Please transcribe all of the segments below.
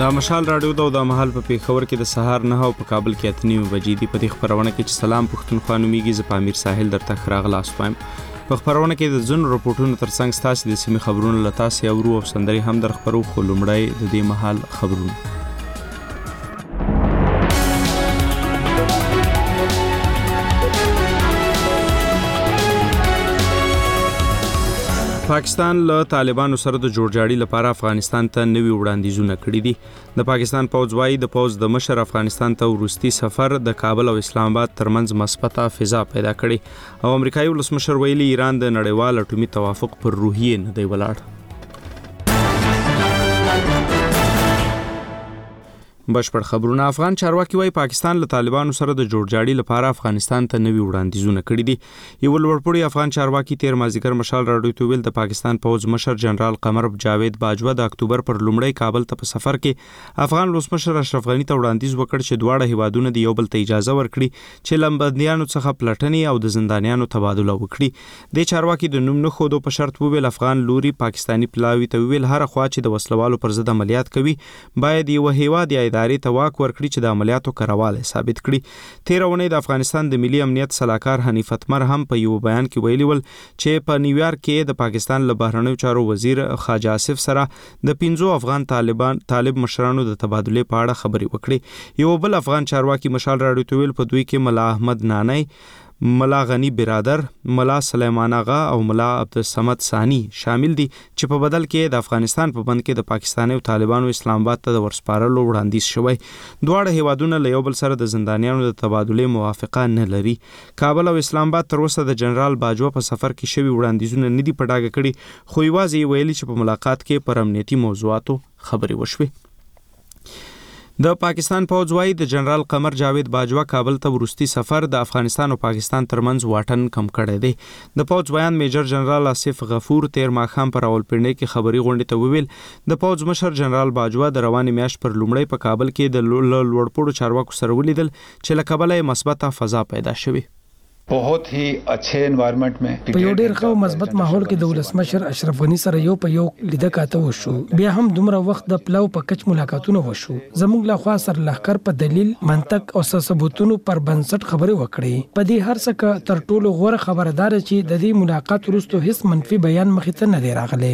د مشال راډیو د محل په پیښور کې د سهار 9 او په کابل کې 8 بجې دی. په دې خبرونه کې چې سلام پښتونخوا نومیږي، زه پامیر ساحل درته خراغلاس وایم. په خبرونه کې د ځن رپورټونو ترڅنګ ستاسو د سیمې خبرونه لتاسي او او سندري هم در خبرو خو لومړی د دې محل خبرونه. پاکستان له طالبانو سره د جوړجاړي لپاره افغانستان ته نوي وړاندیزونه کړي دي. د پاکستان پوځ وايي د پوځ د مشر افغانستان ته ورستي سفر د کابل او اسلام آباد ترمنځ مثبته فضا پیدا کړي او امریکایي ولسمشر ویلي ایران د نړیوال اټومي توافق پر روحیه نه دی ولاړ. بشپړ خبرونه. افغان چارواکي وايي پاکستان له طالبانو سره د جوړجاړي لپاره افغانستان ته نوي وړاندیزونه کړي دي. یو لوړپوړی افغان چارواکي تیر مازیګر مشال راډیو ته ویل د پاکستان پوځ مشر جنرال قمر جاوید باجوه د اکتوبر پر لومړی کابل ته په سفر کې افغان ولسمشر اشرف غنی ته وړاندیز وکړ چې دواړه هیوادونه د یو بل ته اجازه ورکړي چې لمبندیانو څخه پلټنې او د زندانیانو تبادله وکړي. د چارواکي د نوم نه خودو په شرط ویل افغان لوري پاکستانی پلاوی ته ویل هر خوا چې د وسلوالو پر ضد عملیات کوي باید یو هیواد یا ادارې ته واک ورکړي چې د عملیاتو کارواله ثابت کړي. تیر اونۍ د افغانستان د ملي امنیت صلاحکار حنیف اتمر هم په یو بیان کې ویلي ول چې په نیویارک کې د پاکستان له بهرنیو چارو وزیر خواجه آصف سره د 15 افغان طالب مشرانو د تبادله په اړه خبرې وکړي. یو بل افغان چارواکي مشال راډیو ته ویل په دوی کې ملا احمد نانی، ملا غنی برادر، ملا سلیمان آغا او ملا عبدالصمد ثانی شامل دي چې په بدل کې د افغانستان په بند کې د پاکستاني او طالبانو اسلام آباد ته د ورسپارلو وړاندیز شوی. دواړه هیوادونه له یو بل سره د زندانیانو د تبادله موافقه نه لري. کابل او اسلام آباد تر اوسه د جنرال باجوه په سفر کې شوی وړاندیزونه نه دي په ډاګه کړي، خو یوازې ویلي چې په ملاقات کې پر امنیتي موضوعاتو خبرې وشوي. د پاکستان پوځ وايي د جنرال قمر جاوید باجوه کابل ته ورستي سفر د افغانستان او پاکستان ترمنځ واټن کم کړی دی. د پوځ بیان میجر جنرال آصف غفور تیر ماښام پر راولپنډۍ کې خبري غونډې ته ویل د پوځ مشر جنرال باجوه د روانې میاشت پر لومړی په کابل کې د لوړپوړو چارواکو سره ولیدل چې له کبله مثبته فضا پیدا شوه. बहुत ही अच्छे انوایرنمنت में په یو ډیر ښه مثبت ماحول کې د ولسمشر اشرف غنی سره یو په یو لیده کاته وشو. بیا هم دومره وخت د پلاو په کچ ملاقاتونه وشو. زموږ له خوا سره لخر په دلیل منطق او ثبوتونو پر بنسټ خبرې وکړې. په دې هر څه تر ټولو غوره خبردار چې د دې ملاقات وروسته هیڅ منفي بیان مخې ته نه دی راغلی.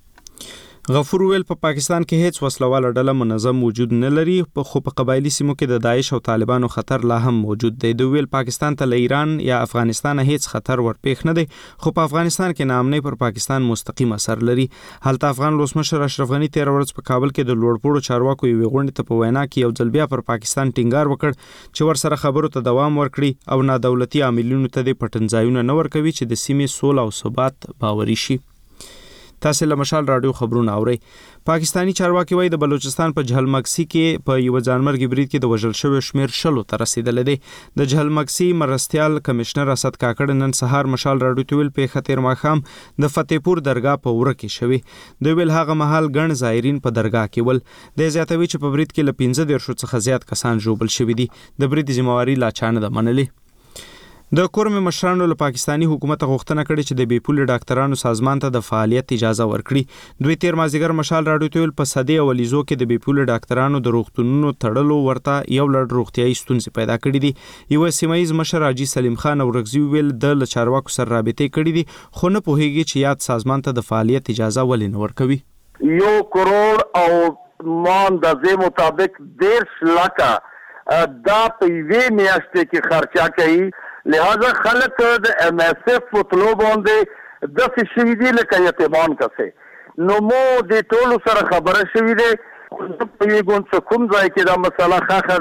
غفور ویل په پاکستان کې هیڅ وسلواله ډله منظم وجود نه لري، خو په قبایلی سیمو کې د داعش او طالبانو خطر لا هم موجود دی. د ویل پاکستان ته له ایران یا افغانستان هیڅ خطر ورپېښ نه دی، خو په افغانستان کې ناامنۍ پر پاکستان مستقیم اثر لري. هلته افغان ولسمشر اشرف غنی تیر ورځ په کابل کې د لوړپوړو چارواکو یوې غونډې ته په وینا کې یو ځل بیا پر پاکستان ټینګار وکړ چې ورسره خبرو ته دوام ورکړي او نادولتي عاملینو ته د پټنځایونه نه ورکوي چې د سیمې سوله او ثبات باوري شي. تاسو له مشال راډیو خبرونه اورئ. پاکستانی چارواکي وايي د بلوچستان په جهلمکسي کې په یو ځانمرګي برید کې د وژل شوی شمیر 10 ته رسیدلی دی. د جهلمکسي مرستيال کمشنر اسد کاکړ نن سهار مشال راډیو ته ویل په خطر ماخام د فتحپور درگاه په وره کې شوی. دوی ویل هغه محل ګڼ زایرین په درگاه کې ول. د زیاتوي چې په برید کې ل 15 څخه زیات کسان ژوبل شوی دي. د برید ذمہواری لا چانه ده منلي. د کورم مشرانو له پاکستانی حکومت غوښتنه کړې چې د بیپول ډاکټرانو سازمان ته د فعالیت اجازه ورکړي. دوی تیر مازیګر مشال راډیو ته ویل په صدې او لیزو کې د بیپول ډاکټرانو د روغتونونو تړلو ورته یو لړ روغتيایي ستونزې پیدا کړې دي. یو سیمایي مشر حاجی سلیم خان اورغزی ویل د چارواکو سره رابطې کړې دي، خو نه پوهیږي چې یاد سازمان ته د فعالیت اجازه ولې نه ورکوي. 1 کروڑ او مان د زې مطابق 10 لک دا په وی میاشتې کې خرچه کوي. لہذا خلق د ایم ایس ایف فوتلو باندې د فشوی دی لکه یتیمان کسه نو مو د ټولو سره خبره شوی دی په یو ګون څه کوم ځای کې دا مسله ښه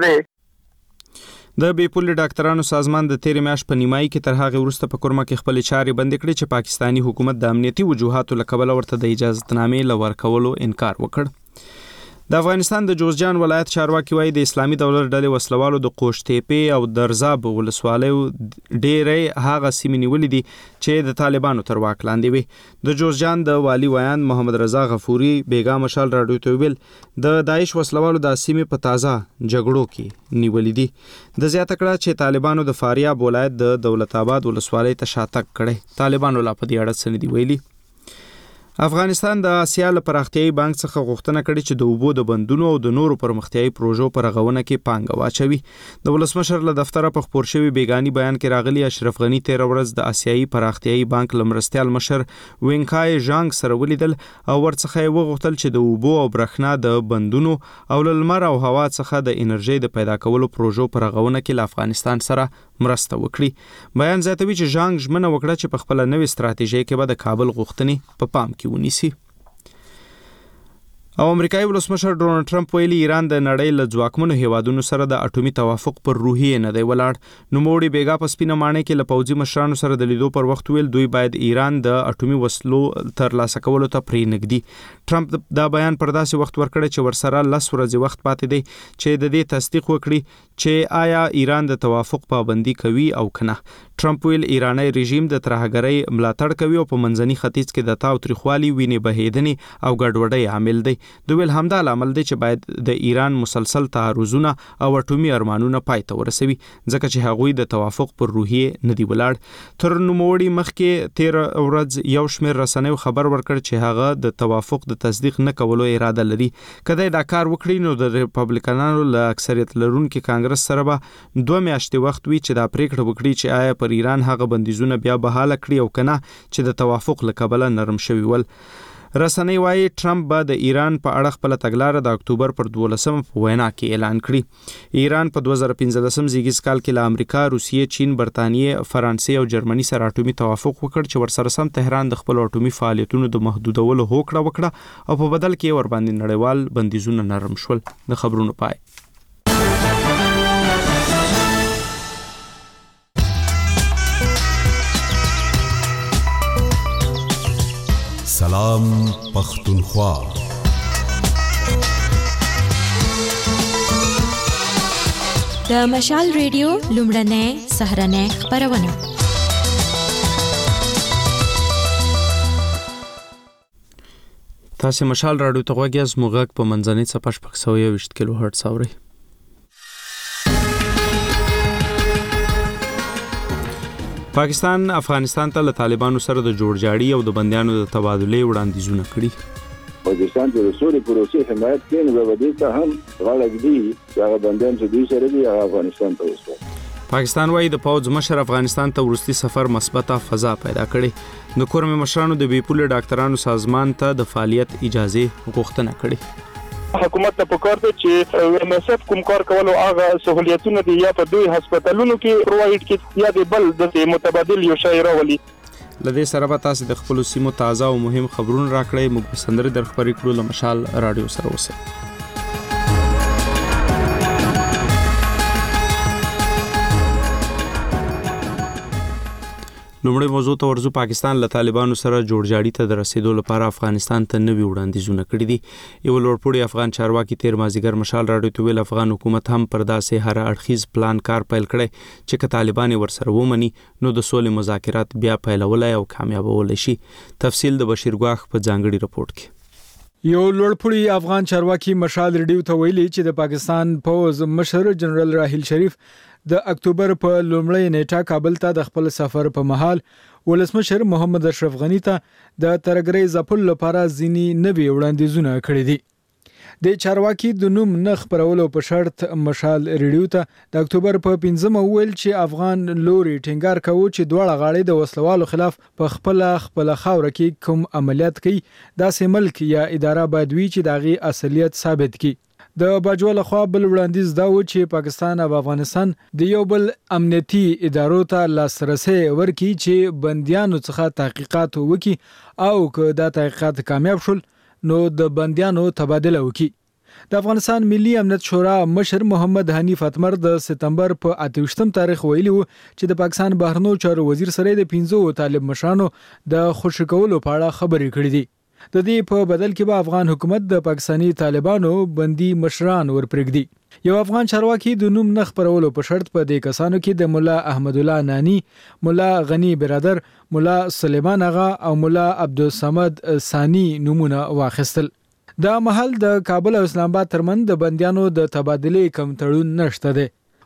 ده. د بیپول ډاکټرانو سازمان د تیر میاشت په نیمایي کې تر هغه وروسته په کورما کې خپل چارې بند کړې چې پاکستانی حکومت د امنیتي وجوهاتو له کبله ورته د اجازهتنامې لور کولو انکار وکړ. د افغانستان د جوزجان ولایت چارواکي وايي د اسلامي دولت ډلې وسلوالو د قوشتېپې او درزاب ولسوالیو ډېرې هغه سیمې نیولې دي چې د طالبانو تر واک لاندې وي. د جوزجان د والی ویان محمد رضا غفوري بیګا مشال راډیو ته ویل د داعش وسلوالو د سیمې په تازه جګړو کې نیولې دي. د زیاته کړه چې طالبانو د فاریاب ولایت د دولت آباد ولسوالۍ ته شاتګ کړي. طالبانو لا په دې اړه څه نه دی ویلي. افغانستان د آسیا له پراختیایي بانک څخه غوښتنه کړې چې د اوبو د بندونو او د نورو پرمختیایي پروژو پر رغونه کې پانګه واچوي. د ولسمشر له دفتره په خپور شوی بیګانی بیان کې راغلی اشرف غنی 13 ورځ د آسیایي پراختیایي بانک لمرستیال مشر وینکای ژانګ سره ولیدل او ورڅخه وغوښتل چې د اوبو او برېښنا د بندونو او لمر او هوا څخه د انرژي د پیدا کولو پروژو پر رغونه کې له افغانستان سره مرسته وکړي. بیان زیاتوي چې ژانګ ژمنه وکړه چې په خپل نوې ستراتیژي کې به د کابل غوښتنې په پام کې ونیسي. او امریکایي ولسمشر ډونالد ټرمپ ویلي ایران د نړۍ له ځواکمنو هیوادونو سره د اټومي توافق پر روحیه نه دی ولاړ. نوموړي بیګا په سپینه ماڼۍ کې له پوځي مشرانو سره د لیدو پر وخت ویل دوی باید ایران د اټومي وسلو ترلاسه کولو ته پرېنږدي. ټرمپ دا بیان پر داسې وخت ورکړی چې ورسره 10 ورځې وخت پاتې دی چې د دې تصدیق وکړي چې آیا ایران د توافق پابندي کوي او کنه. ټرمپ ویل ایرانی رژیم د ترهګرۍ ملاتړ کوي او په منځني ختیځ کې د تاوتریخوالي وینې بهیدنې او ګډوډۍ عامل دی. دوی ویل همدا عمل دی چې باید د ایران مسلسل تعرضونه او اټومي ارمانونه پای ته ورسوي ځکه چې هغوی د توافق پر روحیه نه دی ولاړ. تر نوموړي مخکې 13 ورځ یو شمېر رسنیو خبر ورکړ چې هغه د توافق د تصدیق نه کولو اراده لري. کله دا کار وکړي نو د ریپابلیکانانو له اکثریت لرونکي کانګرس سره به 2 میاشتې وخت وي چې دا پریکړه وکړي چې آیا پر ایران هغه بندیزونه بیا بحاله کړي او کنه چې د توافق له کبله نرم شوي ول. رسنۍ وايي ټرمپ به د ایران په اړه خپل تګلاره د اکتوبر پر 12 په وینا کې اعلان کړي. ایران په 2015 زیږیز کال کې له امریکا، روسیې، چین، برتانیې، فرانسې او جرمني سره اټومي توافق وکړ چې ورسره سم تهران د خپل اټومي فعالیتونو د محدودولو هوکړه وکړه او په بدل کې ور باندې نړیوال بندیزونه نرم شول. د خبرونو پای. سلام پختونخوا. د مشال ریډیو لومړنۍ سهرنۍ خبرونه. تاسو مشال راډیو ته غوږی از موږ په منځنۍ صفحه 620 کیلو هرتز اورئ. پاکستان افغانستان ته له طالبانو سره د جوړجاړي او د بندیانو د تبادلې وړاندیزونه کړي. پاکستان د رسول پروسې حمایت کوي نو د دې ته هم غاړه ږدي چې هغه بندیان چې دوی سره دي هغه افغانستان ته وسپاري. پاکستان وايي د پوځ مشر افغانستان ته ورستي سفر مثبته فضا پیدا کړي. د کورم مشرانو د بیپول ډاکټرانو سازمان ته د فعالیت اجازه غوښتنه کړي. حکومت ته پکار دی چې MSF کوم کار کولو هغه سہولیتونه دي یا په دوی هسپتالونو کې پرووایډ کړي یا د بل د متبادل یو شی راولي. لدې سره به تاسو د خپل سیمو تازه او مهم خبرونه راکړئ. موږ په سندره در خبرې کړو له مشال رادیو سره اوسئ. لومړی موضوع ته ورځو. پاکستان له طالبانو سره جوړجاړي ته د رسیدو لپاره افغانستان ته نوي وړاندیزونه کړي دي. یو لوړپوړی افغان چارواکي 13 مازیګر مشال راډیو ته ویل افغان حکومت هم پر داسې هر اړخیز پلان کار پیل کړي چې که طالبان ورسره ومني نو د سولې مذاکرات بیا پیلولای او کامیابولای شي. تفصیل د بشیر ګواخ په ځانګړي رپورت کې. یو لوړپوړی افغان چارواکي مشال راډیو ته ویلي چې د پاکستان پوځ مشر جنرال راحیل شریف د اکتوبر په لومړۍ نیټه کابل ته د خپل سفر په مهال ولسمشر محمد اشرف غنی ته د ترګرۍ ځپلو لپاره ځینی نوي وړاندیزونه کړي دي. د چارواکي د نوم نه خبرولو په شرط مشال ریډیو ته د اکتوبر په 15 ویل چې افغان لوري ټینګار کوي چې دواړه غاړې د وسلوالو خلاف په خپل خاور کې کوم عملیات کوي داسې ملک یا اداره باید وي چې دغه اصلیت ثابت کړي. د باجوال خو بل وړاندیز دا و چې پاکستان او افغانستان د یو بل امنیتي ادارو ته لاسرسي ورکړي چې بندیانو څخه تحقیقات وکړي او که دا تحقیقات کامیاب شول نو د بندیانو تبادله وکړي. د افغانستان ملي امنیت شورا مشر محمد حنیف اتمر د سپتمبر په 28 تاریخ ویلي و چې د پاکستان بهرنیو چارو وزیر سره د 15 طالب مشرانو د خوشی کولو په اړه خبرې کړې دي. د دې په بدل کې به افغان حکومت د پاکستانی طالبانو بندي مشران ورپرېږدي. یو افغان چارواکي د نوم نه خبرولو په شرط په دې کسانو کې د مولا احمد الله نانی، مولا غنی برادر، مولا سلیمان اغا او مولا عبدالصمد ثانی نمونه واخیستل. دا محل د کابل او اسلام آباد ترمن د بندیانو د تبادلې کم تړون نشته دی.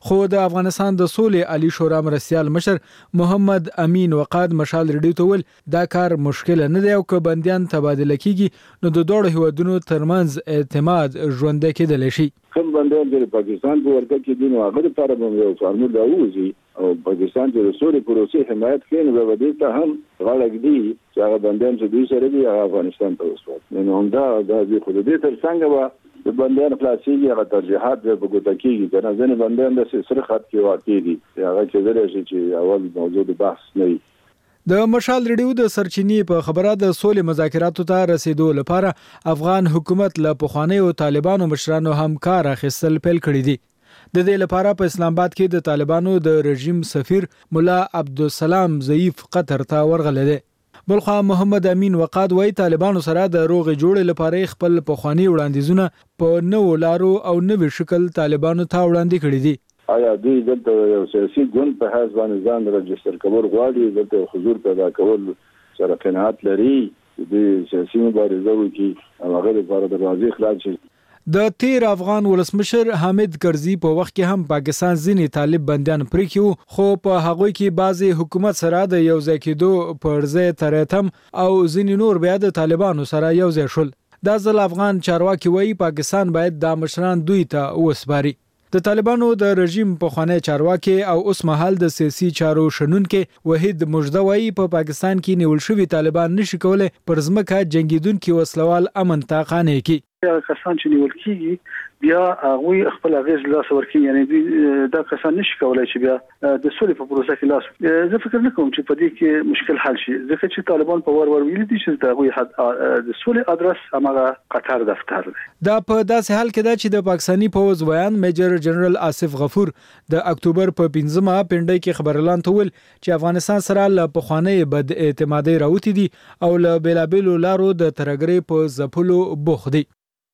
خو د افغانستان د سولې عالی شورا مرستیال مشر محمد امین وقاد مشال ریډیو ته ویل دا کار مشکل نه دی او که بندیان تبادله کیږي نو د دوه هیوادونو ترمنځ اعتماد ژوند کېدلی شي. کوم بندیان چې پاکستان په ورکه کې دي نو هغه لپاره به یو فارمول راوځي او پاکستان چې د سولې پروسې حمایت کوي نو به دې ته هم غاړه ږدي چې هغه بندیان چې دوی سره دي هغه افغانستان ته وسپاري. نو همدا د خو دې تر څنګ به د بندیان خلاصيږي هغه ترجیحات به ګوته کېږي کنه ځنې بندیان د سره خط کې واقع دي هغه چې درې چې اول موجود بحث نه وي. د مشال ریډیو د سرچینې په خبره د سولې مذاکراتو ته رسیدو لپاره افغان حکومت له پخوانیو طالبانو مشرانو هم کار اخیستل پیل کړی دي. د دې لپاره په اسلام آباد کې د طالبانو د رژیم سفیر مولا عبدالسلام ضعیف قطر ته ورغلی دی. بلخوا محمد امین وقاد وایي طالبانو سره د روغې جوړې لپاره خپل پخوانی وړاندیزونه په نوو لارو او نوي شکل طالبانو ته وړاندې کړي دي. آیا دوی دلته یو سیاسي ګوند په حساب باندې ځان رجستر کول غواړي دلته حضور پیدا کول سره قناعت لري د سیاسي مبارزه وکړي او هغه لپاره دروازې خلاص شي. د تیر افغان ولسمشر حامد کرزي په وخت کې هم پاکستان ځینې طالب بندیان پرې کړو خو په هغوی کې بعضي حکومت سره د یو ځای کېدو پر ځای ترتم او ځینې نور بیا د طالبانو سره یو ځای شول. دا ځل افغان چارواکي وایي پاکستان باید دا مشران دوی ته وسپاري. د طالبانو د رژیم پخوانی چارواکي او اوس مهال د سیاسي چارو شنونکي وحید مجدوی په پاکستان کې نیول شوی طالبان نشي کولای پر ځمکه جنگیدونکو وسلوال امن ته قانع کړي. کسان چې نیول کیږي بیا هغه خپل غیز لاس ورکړي یعنی دا کسان نشي کولای چې بیا د سولې په پروسه کې لاس زه فکر نه کوم چې په دې کې مشکل حل شي ځکه چې طالبان په ور ویلي دي چې دا هغه د سولې ادرس هغه قطر دفتر دی. دا په داسې حال کې دا چې د پاکستاني پوز ویان میجر جنرال آصف غفور د اکتوبر په 15مه پنډۍ کې خبرلان تول چې افغانستان سره له پخوانی بد اعتمادي راوتی دي او له بیلابیلو لارو د ترګری په زپلو بوخ دي.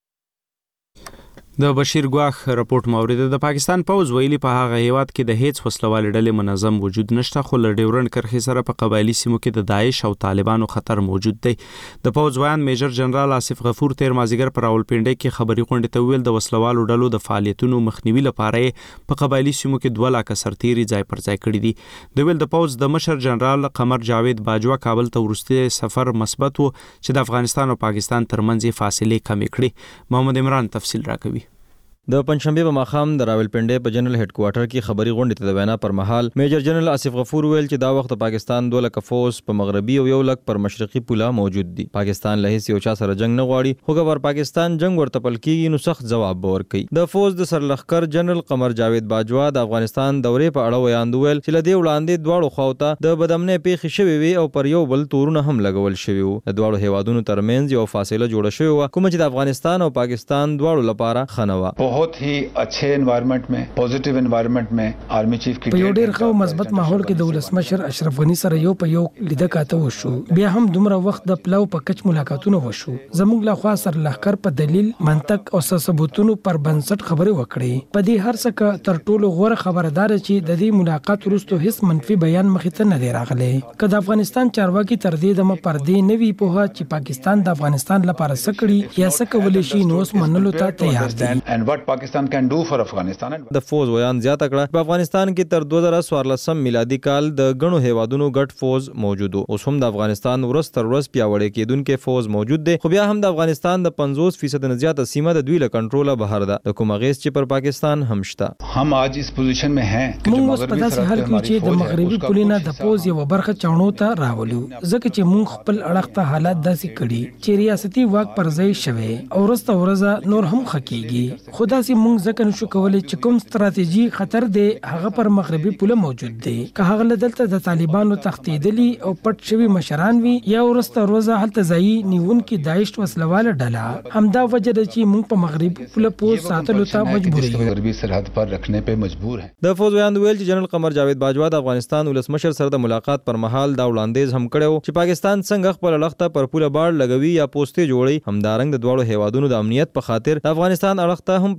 د بشیر ګواخ راپورټ مورید د پاکستان پوز ویلي په هغه هیواد کې د هیڅ وسلوال ډلې منظم وجود نشته خو له ډیورنډ کرښې سره په قبایلی سیمو کې د داعش او طالبانو خطر موجود دی. د پوز ویان میجر جنرال آصف غفور تیر مازیګر پر راولپنډۍ کې خبري غونډې ته ویل د وسلوالو ډلو د فعالیتونو مخنیوي لپاره په قبایلی سیمو کې 2 لک سرتیري ځای پر ځای کړي دي. د ویل د پوز د مشر جنرال قمر جاوید باجوا کابل ته ورسته سفر مثبت وو چې د افغانستان او پاکستان ترمنځ فاصله کم کړي. محمد عمران تفصیل راکوي. د پنځشنبه په ماښام د راولپنډۍ په جنرال هډ کوارټر کې خبري غونډې ته د وینا پر مهال میجر جنرال آصف غفور ویل چې دا وخت پاکستان 2 لک فوج په مغربي او 1 لک پر مشرقي پوله موجود دي. پاکستان له هیڅ یو چا سره جنگ نه غواړي خو که پاکستان جنگ ورته پل کیږي نو سخت جواب به ورکړي. د فوج د سرلخکر جنرال قمر جاوید باجوا د افغانستان دورې په اړه ویاند ویل چې لدې وړاندې دواړو خواوته د بدامنۍ پیښې شوې وي او پر یو بل تورونه هم لګول شوي وو. د دواړو هیوادونو ترمنځ یو فاصله جوړه شوې وه کوم چې د افغانستان او پاکستان دواړو لپاره خنوا. बहुत ही अच्छे एनवायरनमेंट में पॉजिटिव एनवायरनमेंट में आर्मी चीफ की په یو ډیر ښه مثبت ماحول کې د ولسمشر اشرف غنی سره یو په یو لیده کاته وشو. بیا هم دومره وخت د پلاو په کچ ملاقاتونه وشو. زموږ له خوا سره لخر په دلیل منطق او ثبوتونو پر بنسټ خبرې وکړې. په دې هر څه تر ټولو غوره خبردار چې د دې ملاقات وروسته هیڅ منفي بیان مخې ته نه دی راغلی. که د افغانستان چارواکي تر دې دمه پر دې نوي پوهه چې پاکستان د افغانستان لپاره سکړي یا سکولې شي نو اوس منلو ته تیار دي. and what Pakistan can do for Afghanistan. د فوج ویان زیاته کړه په افغانستان کې تر 2014 میلادي کال د غنو هیوادونو ګډ فوج موجود اوس هم د افغانستان ورځ تر ورځ پیاوړی کېدونکو فوج موجود دی خو بیا هم د افغانستان د 50% نه زیاته سیمه د دوی له کنټروله بهر ده. د کوم غیس چې پر پاکستان هم شته. हम आज इस पोजीशन में हैं موږ اوس په داسې حال کې چې د مغربي پولینا د فوج یو برخه چاڼو ته راولو ځکه چې موږ خپل اړخته حالات داسې کړي چې ریاستي واک پر ځای شوي او ورځ نور هم خکېږي. خدا سي موږ ځکه نشو کولای چې کوم ستراتیژي خطر دی هغه پر مغربي پوله موجود دی. که هغه دلته د طالبانو تختیدلی او پټ شوی مشران وي یا ورځ هلته ځای نیونکي داعش وسلواله ډله همدا وجه ده چې موږ په مغربي پوله پوز ساتلو ته مجبور یو. غربي سرحد پر رکھنے په مجبور ہیں. د فوج ویاند ویل چې جنرال قمر جاوید باجوا د افغانستان ولسمشر سره د ملاقات پر مهال دا وړاندیز هم کړو چې پاکستان څنګه خپل لخته پر پوله باړ لګوي یا پوسټې جوړي. همدارنګ د دوړو هیوادونو د امنیت په خاطر د افغانستان اړخته هم په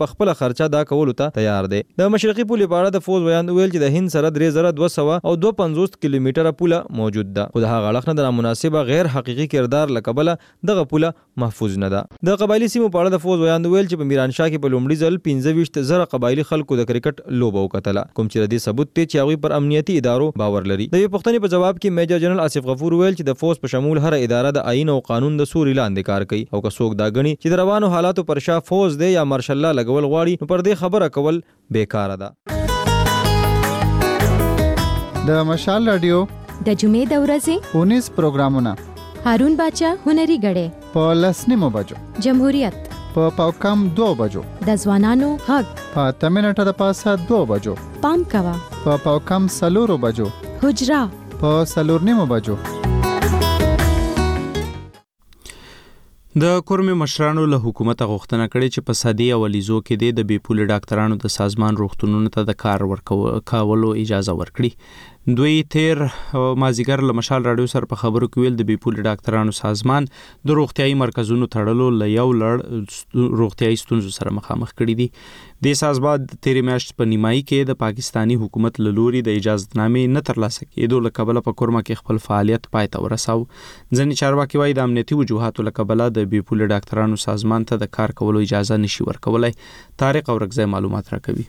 په خپل خرچه دا کول ته تیار دی. د مشرقي پولې په اړه د فوز بیان ویل چې د هند سره 3200 او 250 کیلومتره پوله موجود ده، خو د هغه اړخ نه د نامناسبه غیر حقيقي کردار لکبله دغه پوله محفوظ نه ده. د قبایلی سیمو په اړه د فوز بیان ویل چې په میرانشاه کې په لومړي ځل 25,000 قبایلی خلکو د کرکټ لوبه وکړه، کوم چې د دې ثبوت دی چې هغوی پر امنیتي ادارو باور لري. د یو پوښتنې په جواب کې میجر جنرال آصف غفور ویل چې د فوز په شمول هر اداره د آئین او قانون د سوري لاندې کار کوي، او که څوک دا غني چې د روانو حالاتو پر شا فوز دی یا مارشل الله لګول غواړي نو پر دې خبره کول بیکاره ده. د مشال رادیو د جمعې د ورځې 19 پروګرامونه هارون باچا هنري غړې په 10 بجو، جمهوریت په پاوکم 2 بجو، د ځوانانو حق په 8 منټه د پاسه 2 بجو، پام کوا په پاوکم 4 بجو، حجرا په 4 بجو. د کورمې مشرانو له حکومت غوښتنه کړې چې په سادي او لیزو کې د بیپول ډاکټرانو د سازمان روغتونونو ته د کار ورکولو اجازه ورکړي. دوی تیر مازیګر له مشال رادیو سره په خبرو کې ویل د بیپول ډاکټرانو سازمان د روغتيایي مرکزونو تړلو له یو لړ روغتيایي ستونزو سره مخامخ کړي دي. د سازمان تیر میاشت په نیمایي کې د پاکستانی حکومت له لوري د اجازهنامې نه ترلاسه کېدو له کبله په کورما کې خپل فعالیت پای ته ورساو. ځینې چارواکي وايي د امنیتي وجوهاتو له کبله د بیپول ډاکټرانو سازمان ته د کار کولو اجازه نشي ورکولای. طارق اورګزی معلومات راکوي.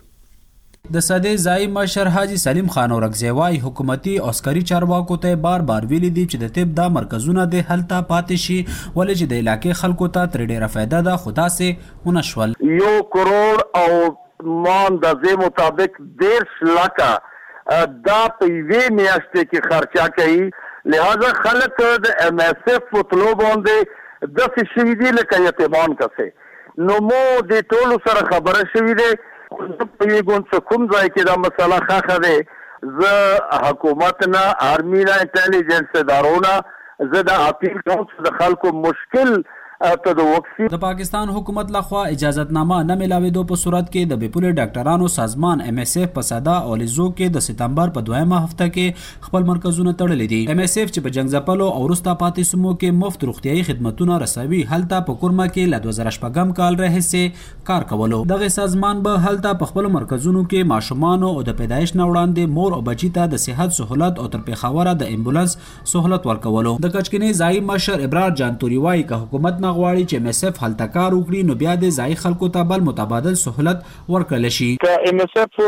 د ساده ځای مشر حاجی سلیم خان اورګزی وايي حکومتي او عسکري چارواکو ته بار ویلي دي چې د طب دا مرکزونه د هلته پاتې شي، ولې چې د علاقې خلکو ته تر ډیره فائدہ ده، خدا سه ونشول. 1 کروڑ او ماندازې مطابق 1.5 لکه دا په یوې میاشتې کې خرچه کوي، لہذا خلک د ام اس اف فوتلو باندې د فشوی دي لکه یتیمان کسه نو مو د ټولو سره خبره شوې ده. په یوه ګوند کوم ځای کې دا مسله ښه ده، زه حکومت نه آرمی نه انټيليجنس ادارونه زه د اپیل کوم چې د خلکو مشکل ته د وقفي د پاکستان حکومت لخوا اجازهتنامه نه ملاوېدو په صورت کې د بیپول ډاکټرانو سازمان ام اس اف په ساده او لیزو کې د سپتمبر په 2مه هفته کې خپل مرکزونه تړلې دي. ام اس اف چې په جنگ ځپلو او وروسته پاتې سیمو کې مفت روغتيایي خدماتونه رسوي، هلته په کورما کې ل 2014 کال راهیسې کار کولو. دغه سازمان به هلته په خپل مرکزونو کې ماشومان او د پیدایش نه وړاندې مور او بچی ته د صحت سہولت او تر پیښوره د امبولانس سہولت ورکولو. د کچکنی ځای مشر ابرار جانتوري وايي که حکومت غواړي چې ام اس اف هلته کار وکړي نو بیا د ځای خلکو ته بل متبادل سہولت ورکړل شي. که ام اس اف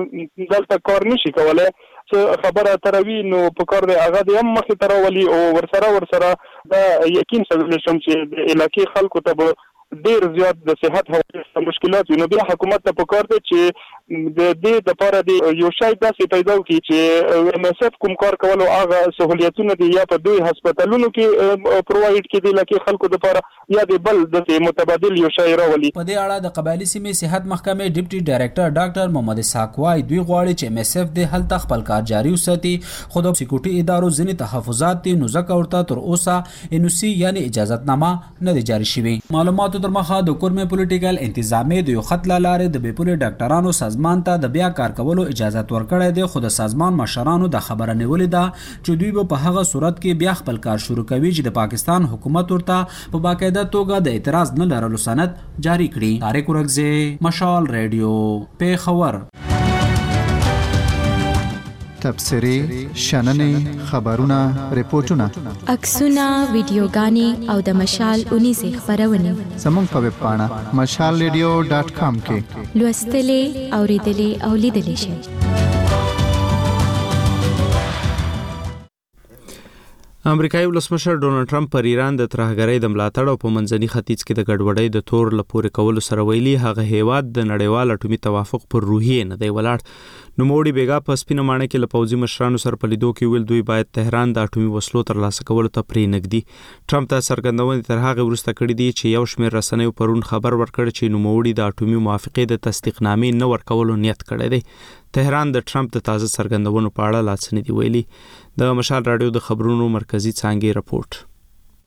دلته کار نشي کولای څه خبره تروي نو په کار دی هغه د هم مخې ته راولي او ورسره دا یقین سره شم چې د علاقې خلکو ته ډیر زیات د صحت حواله مشکلات وي، نو بیا حکومت ته پکار دی چې د دې لپاره د یو شای داسې پیدا کړي چې ام اس اف کوم کار کولو هغه سہولیتونه دي یا په دوی هسپتالونو کې پرووایډ کړي لکه خلکو لپاره یا د بل د متبادل یو شای راولي. په دې اړه د قبایلی سیمې صحت محکمې ډیپټي ډایریکټر ډاکټر محمد اسحاق وايي دوی غواړي چې ام اس اف د هلته خپل کار جاري وساتي، خو د سکیورټي ادارو ځینې تحفظات دي نو ځکه ورته تر اوسه ان سی یعنی اجازهتنامه نه دی جاری شوی. معلوماتو در مخه د کورمې پولیټیکل انتظامیه د یو خط لارې د بیپول ډاکټرانو سازمان ته د بیا کار کولو اجازه ورکړې ده، خو د سازمان مشرانو د خبره نیولې ده چې دوی په هغه صورت کې بیا خپل کار شروع کوي چې د پاکستان حکومت ورته په باقاعده توګه د اعتراض نه لرلو سند جاری کړي. طارق اورګزی، مشال ریډیو، پیښور. تبصری، شننې، خبرونه، ریپورتونه، عکسونه، ویډیوګانې او د مشال 19 خبرونه زموږ په ویب پاڼه mashalradio.com کې لوستلې، اوریدلې او لیدلې شئ. امریکایي ولسمشر ډونالد ټرمپ پر ایران د ترهګرۍ د ملاتړ او په منځني ختیځ کې د ګډوډۍ د تور لپاره کولو سره ویلي هغه هیواد د نړیوال اټومي توافق پر روحیه نه دی ولاړ. نوموړي بیګا په سپینه ماڼۍ کې له پوځي مشرانو سره په لیدو کې ویل دوی باید تهران د اټومي وسلو ترلاسه کولو ته پرېنږدي. ټرمپ ته څرګندونې تر هغه وروسته کړې دي چې یو شمېر رسنیو پرون خبر ورکړ چې نوموړي د اټومي موافقې د تصدیقنامې نه ورکولو نیت کړی دی. تهران د ټرمپ د تازه څرګندونو په اړه لا څه نه دی ویلي. د مشال رادیو د خبرونو مرکزی څانګې رپورټ.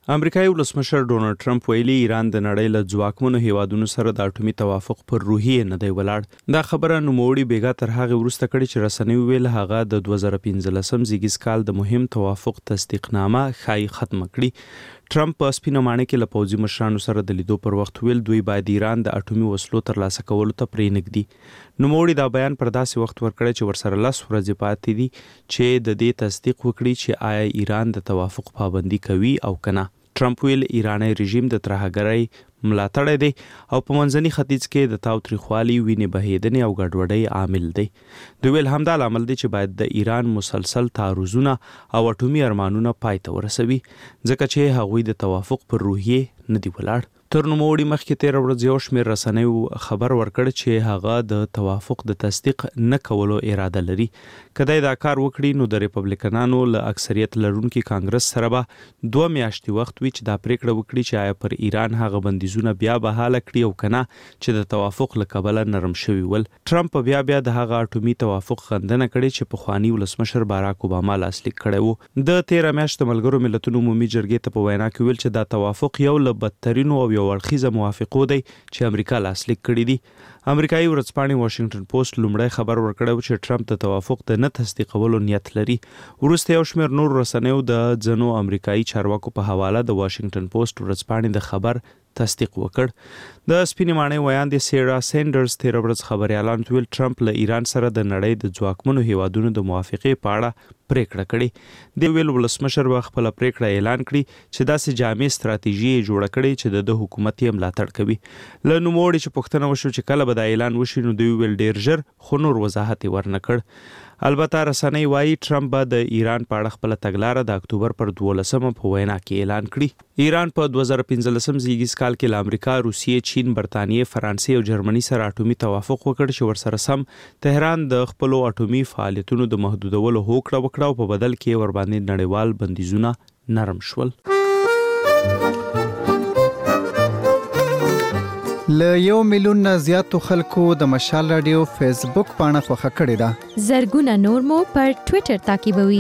امریکایي ولسمشر ډونالد ټرمپ ویلي ایران د نړۍ له ځواکمنو هیوادونو سره د اټومي توافق پر روحیه نه دی ولاړ. دا خبره نوموړي بیګا تر هغه وروسته کړې چې رسنیو ویل هغه د 2015 زیږیز کال د مهم توافق تصدیقنامه ښایي ختم کړي. ټرمپ په سپینه ماڼۍ کې له پوځي مشرانو سره د لیدو پر وخت ویل دوی باید ایران د اټومي وسلو ترلاسه کولو ته پرېنږدي. نوموړي دا بیان پر داسې وخت ورکړی چې ورسره 10 ورځې پاتې دي چې د دې تصدیق وکړي چې آیا ایران د توافق پابندي کوي او کنه. ټرمپ ویل ایرانی رژیم د ترهګرۍ ملاتړی دی او په منځني ختیځ کې د تاوتریخوالي وینې بهیدنې او ګډوډۍ عامل دی. دوی ویل همدا لامل دی چې باید د ایران مسلسل تعرضونه او اټومي ارمانونه پای ته ورسوي ځکه چې هغوی د توافق پر روحیه نه دی ولاړ. تر نوموړي مخکې 13 ورځې یو شمېر رسنیو خبر ورکړ چې هغه د توافق د تصدیق نه کولو اراده لري. کله دا کار وکړي نو د ریپبلیکنانو له اکثریت لرونکي کانګرس سره به 2 میاشتې وخت وي چې دا پریکړه وکړي چې آیا پر ایران هغه بندیزونه بیا بحاله کړي او کنه چې د توافق له کبله نرم شوي ول. ټرمپ بیا د هغه اټومي توافق غندنه کړې چې پخوانی ولسمشر باراک اوباما لاسلیک کړی و. د 13 میاشتې ملګرو ملتونو عمومي جرګې ته په وینا کې ویل چې دا توافق یو له بدترینو او ورخیزه موافقو دی چې امریکا لاسلیک کړی دی. امریکایي ورځپاڼې واشنگټن پوسټ لومړی خبر ورکړی چې ټرمپ د توافق د نه تصدیقولو نیت لري. وروسته یو شمېر نور رسنیو د ځینو امریکایي چارواکو په حواله د واشنگټن پوسټ ورځپاڼې د خبر تصدیق وکړ. د سپینې ماڼۍ ویاندې سیرا سینډرز 13 ورځ خبريالان ویل ټرمپ له ایران سره د نړۍ د ځواکمنو هیوادونو د موافقې په اړه پریکړه کړې. د ویل ولسمشر به خپل پریکړه اعلان کړي چې داسې جامع ستراتیژي جوړه کړي چې د حکومت یې ملاتړ کوي. له نوموړي چې پوښتنه وشو چې کله به دا اعلان وشي نو دوی ویل ډیر ژر خو نور وضاحت ورنکړ. البته رسنۍ وایي ټرمپ به د ایران په اړه خپل تګلاره د اکتوبر پر 12 په وینا کې اعلان کړي. ایران په 2015 زیږیز کال کې له امریکا، روسیې، چین، برتانیې، فرانسې او جرمني سره اټومي توافق وکړ چې ورسره سم تهران د خپل اټومي فعالیتونو د محدودولو هوکړه وکړه او په بدل کې ور باندې نړیوال بندیزونه نرم شول. له 1 میلیون نه زیاتو خلکو د مشال رادیو فیسبوک پاڼه خوښه کړې ده. زرګونه نور مو پر ټوئیټر تعقیبوي.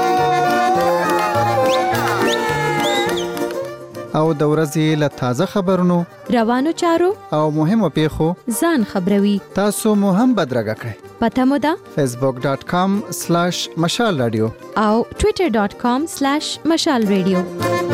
او د ورځې له تازه خبرونو، روانو چارو او مهمو پیښو ځان خبروي. تاسو مو هم بدرګه کړئ. پته مو ده facebook.com/مشال رادیو او twitter.com/مشال رادیو.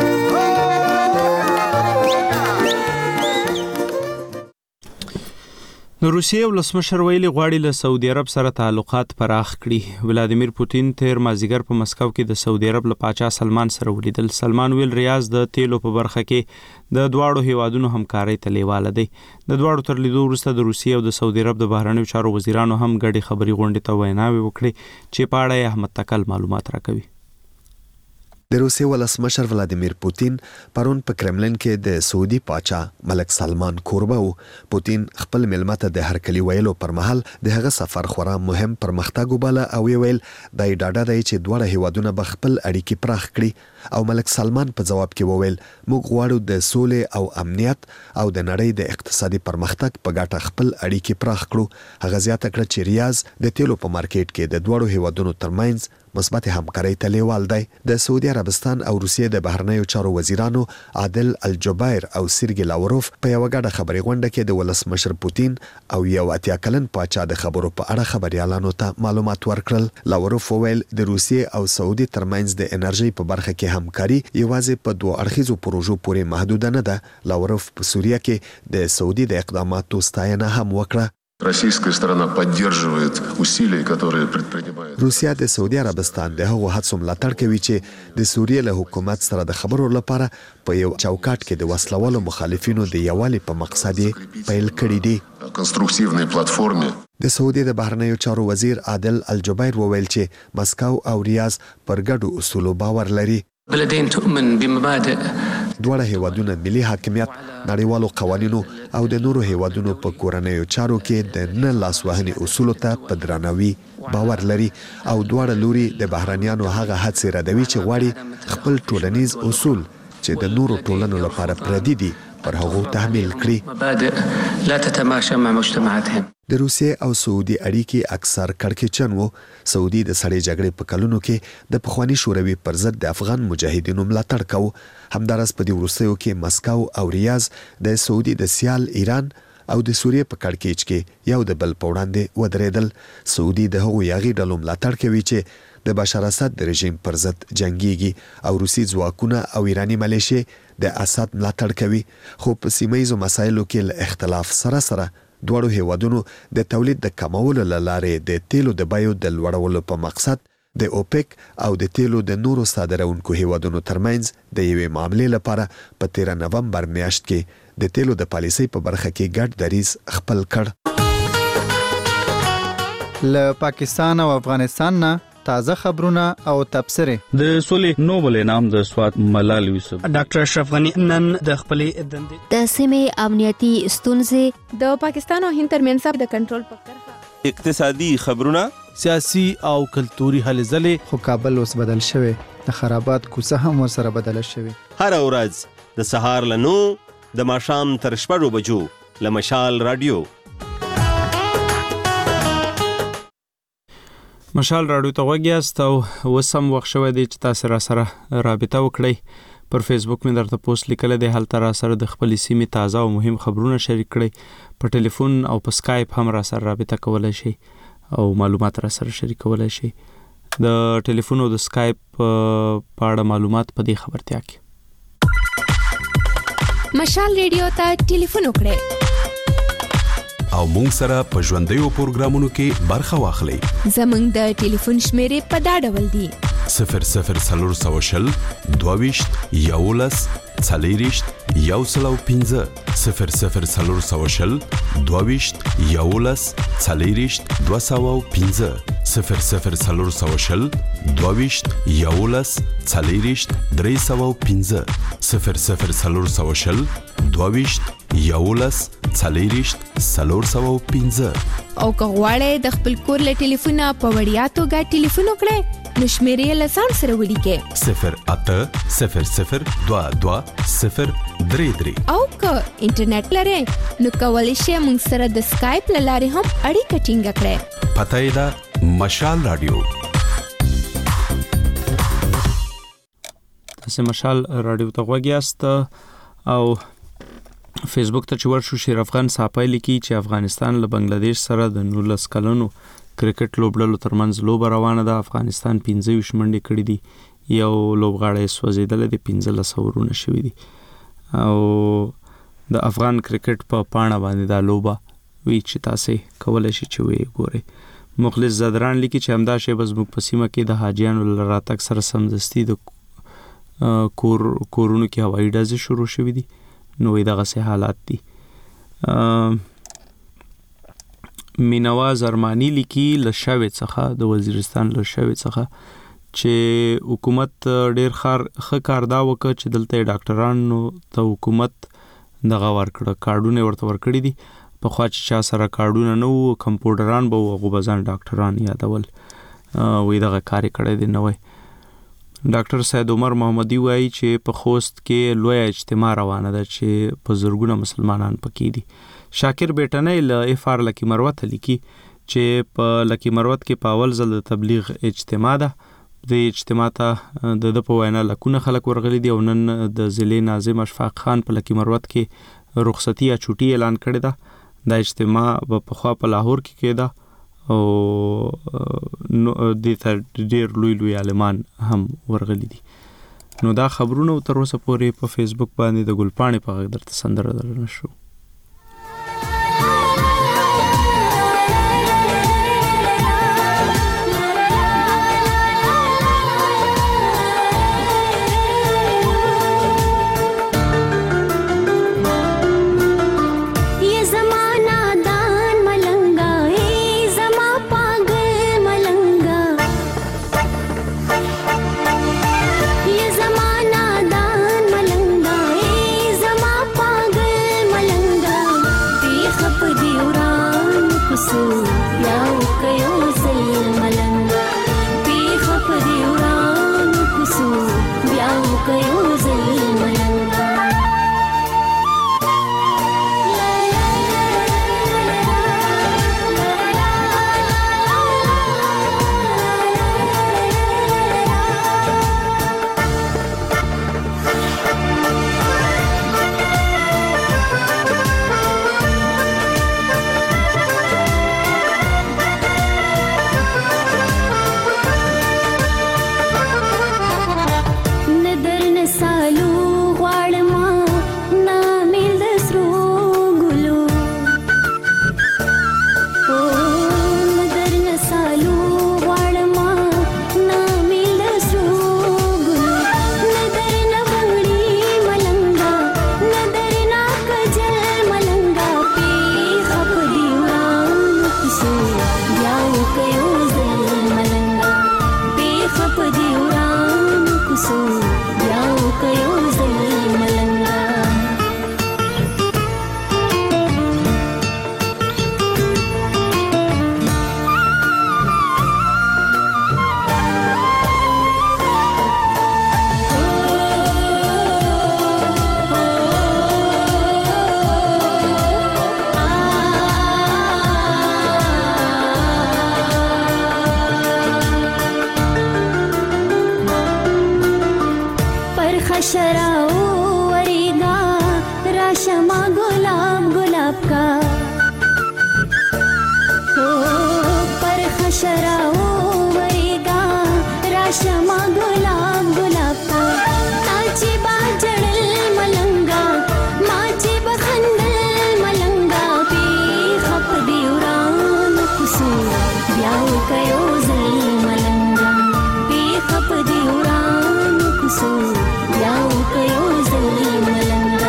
روسیې ولسمشر ویلي غواړي له سعودي عرب سره تعلقات پراخ کړي. ولادیمیر پوتین تیر مازیګر په مسکو کې د سعودي عرب له پاچا سلمان سره ولیدل. سلمان ویل ریاض د تیلو په برخه کې د دواړو هیوادونو همکارۍ ته لیواله دی. د دواړو تر لیدو وروسته د روسیې او د سعودي عرب د بهرنیو چارو وزیرانو هم ګډې خبري غونډې ته ویناوي وکړي چې په اړه احمد تکل معلومات راکوي. د روسیې ولسمشر ولادیمیر پوتین پرون په کرملین کې د سعودي پاچا ملک سلمان کوربه وو. پوتین خپل ملمه ته د هرکلي ویلو پر مهال د هغه سفر خورا مهم پرمختګ وباله او ویل د ډاډه دی چې دواړه هیوادونه به خپل اړیکې پراخ کړي. او ملک سلمان په جواب کې وویل موږ غواړو د سولې او امنیت او د نړۍ د اقتصادي پرمختګ په ګټه خپل اړیکې پراخ کړو. هغه زیاته کړه چې ریاض د تیلو په مارکیټ کې د دواړو هیوادونو ترمنځ مثبت همکارۍ ته لیوال دی. د سعودي عربستان او روسیې د بهرنیو چارو وزیرانو عادل الجبیر او سرګی لاوروف په یو غاډه خبري غونډه کې د ولسمشر پوتین او یو اتیا کلن پاچا د خبرو په اړه خبريالانو ته معلومات ورکړل. لاوروف وویل د روسیې او سعودي ترمنځ د انرژي په برخه کې همکاري یوازې په دوه اړخیزو پروژو پورې محدود نه ده. لاوروف په سوریه کې د سعودي د اقداماتو ستاینه هم وکړه. Российская сторона поддерживает усилия, которые предпринимает. روسیا د سعودي عربستان د هغو هڅو ملاتړ کوي چې د سوریې له حکومت سره د خبرو لپاره په یو چوکاټ کې د وسلوالو مخالفینو د یووالي په مقصد پیل کړی دی. کنسترکتیوي پلیټفارم د سعودي د بهرنیو چارو وزیر عادل الجبیر وویل چې مسکو او ریاض پر ګډو اصولو باور لري. بلدين تؤمن بمبادئ دواړه هیوادونه ملي حاکمیت، نړیوالو قوانینو او د نورو هیوادونو په کورنیو چارو کې د نه لاسوهنې اصولو ته په درناوي باور لري او دواړه لوري د بهرنیانو هغه هڅې ردوي چې غواړي خپل ټولنیز اصول چې د نورو ټولنو لپاره پردي دي پر هغو تحمیل کړي. مبادئ لا تتماشى مع مجتمعاتهم. د روسیې او سعودي اړیکې اکثر کړکېچن وو. سعودي د سړې جګړې په کلونو کې د پخوانی شوروي پر ضد د افغان مجاهدینو ملاتړ کاوه. همدارس په دې وروستیو کې مسکو او ریاض د سعودي د سیال ایران او د سوریې په کړکېچ کې یو د بل په وړاندې ودرېدل. سعودي د هغو یاغي ډلو ملاتړ کوي چې د بشار اسد د رژیم پر ضد جنگيږي او روسي ځواکونه او ایرانی ملیشې د اسد ملاتړ کوي. خو په سیمایي مسایلو کې له اختلاف سره دوړو هیوادونو د تولید د کمولو لارې د تیلو د بیو د لوړولو په مقصد د اوپک او د تیلو د نورو صادرونکو هیوادونو ترمنځ د یوې معاملې لپاره په 13 نومبر میاشت کې د تیلو د پالیسۍ په برخه کې ګډ دریځ خپل کړ. له پاکستان او افغانستان نه تازه خبرونه او تبصره. د سولې نوبل انعام د سوات ملال یوسف ډاکټر اشرف غنی نن د خپلې دندې د سیمې امنیتي ستونزې د پاکستان او هند ترمنځ د کنټرول په کرښه اقتصادي خبرونه سیاسي او کلتوري هلې ځلې. خو کابل اوس بدل شوی، د خرابات کوڅه هم ورسره بدله شوی. هر ورځ د سهار له 9 د ماښام تر 6 بجو له مشال رادیو. مشال رادیو ته وګیاست او وسم وخت شوی دی چې تاسو را سره رابطه وکړئ. پر فیسبوک مې درته پوسټ لیکل دی، هلته را سره د خپل سیمې تازه او مهم خبرونه شریک کړئ. په ټلیفون او په سکایپ هم را سره رابطه کولای شئ او معلومات را سره شریکولای شئ. د ټلیفون او د سکایپ په اړه معلومات په دې خبرتیا کې. مشال ریډیو ته ټلیفون وکړئ او مونږ سره په ژوندیو پروګرامونو کې برخه واخلئ. زمونږ د ټلیفون شمیرې په دا ډول دي: 0040 22 11 40 105 0040 22 11 40 205 0040 22 11 40 305 0040 22 11 40 305. او که غواړئ د خپل کور له ټلیفونه په وړیا توګه ټلیفون وکړئ نو شمیرې له ځان سره ولیکئ 0800 22 033. او که انټرنیټ لرئ نو کولی شئ موږ سره د سکایپ له لارې هم اړیکه ټینګه کړئ. پته یې ده مشال رادیو. تاسو مشال رادیو ته وګیاست او فیسبوک ته چې ورشو شیر افغان صاحب لیکي چې افغانستان له بنگلاديش سره د 19 کلونو کرکټ لوبډلو ترمنځ لوب روانه ده. افغانستان 15 منډې کړې دي، یو لوبغاړی سوځیدل دي، 15 ورونه شوی دي او د افغان کرکټ په پاڼه باندې دا لوبه وی چې تاسو کولای شئ چې وی ګورئ. مخلص زدران لیکي چې همدا شی بس موږ په سیمه کې د حاجیانو لراتک سره سمدستي د کورونو کې هوایي ډزې شروع شوې دي. نو دغه سه حالات دي. مینواز ارمانی لیکي لشاوي څخه د وزیرستان لشاوي څخه چې حکومت ډیر ښه کار دا وکړ چې دلته ډاکټرانو ته حکومت دغه ورکړه، کارډونه ورته ورکړي دي. په خوا چې چا سره کارډونه نه وو، کمپیوټران به وو، غوبزان ډاکټران یادول وې دغه کار کړی دی. نوې ډاکټر سید عمر محمدي وایي چې په خوست کې لوی اجتماع روانه ده چې په زرګونه مسلمانان پکې دي. شاکر بیٹنې له اف ار لکی مروت لیکي چې په لکی مروت کې په اول ځل د تبلیغ اجتماع ده. د اجتماع ته د په وینا لکونه خلک ورغلي دي او نن د ضلع ناظم اشفاق خان په لکی مروت کې رخصتي یا چوټي اعلان کړی ده. د اجتماع په خوا په لاهور کې کېده او د ډېر لوی عالمان هم ورغلي دي. نو دا خبرونه تر اوسه پورې په فیسبوک باندې د ګلپاڼې په غږ درته سندره درنه شو. ये ज़माना दान मलंगा, ये ज़मा पागल मलंगा. खशराओ वरेगा राशमा गुलाब गुलाब का हो पर खशराओ वरेगा राशमा गुलाब गुलाब का ताची बाजड़ल मलंगा माची बखंदल मलंगा पे खप दिउरान कुसु ब्याव कयो जल मलंगा पे खप दिउरान कुसु ब्याव कयो जल मलंगा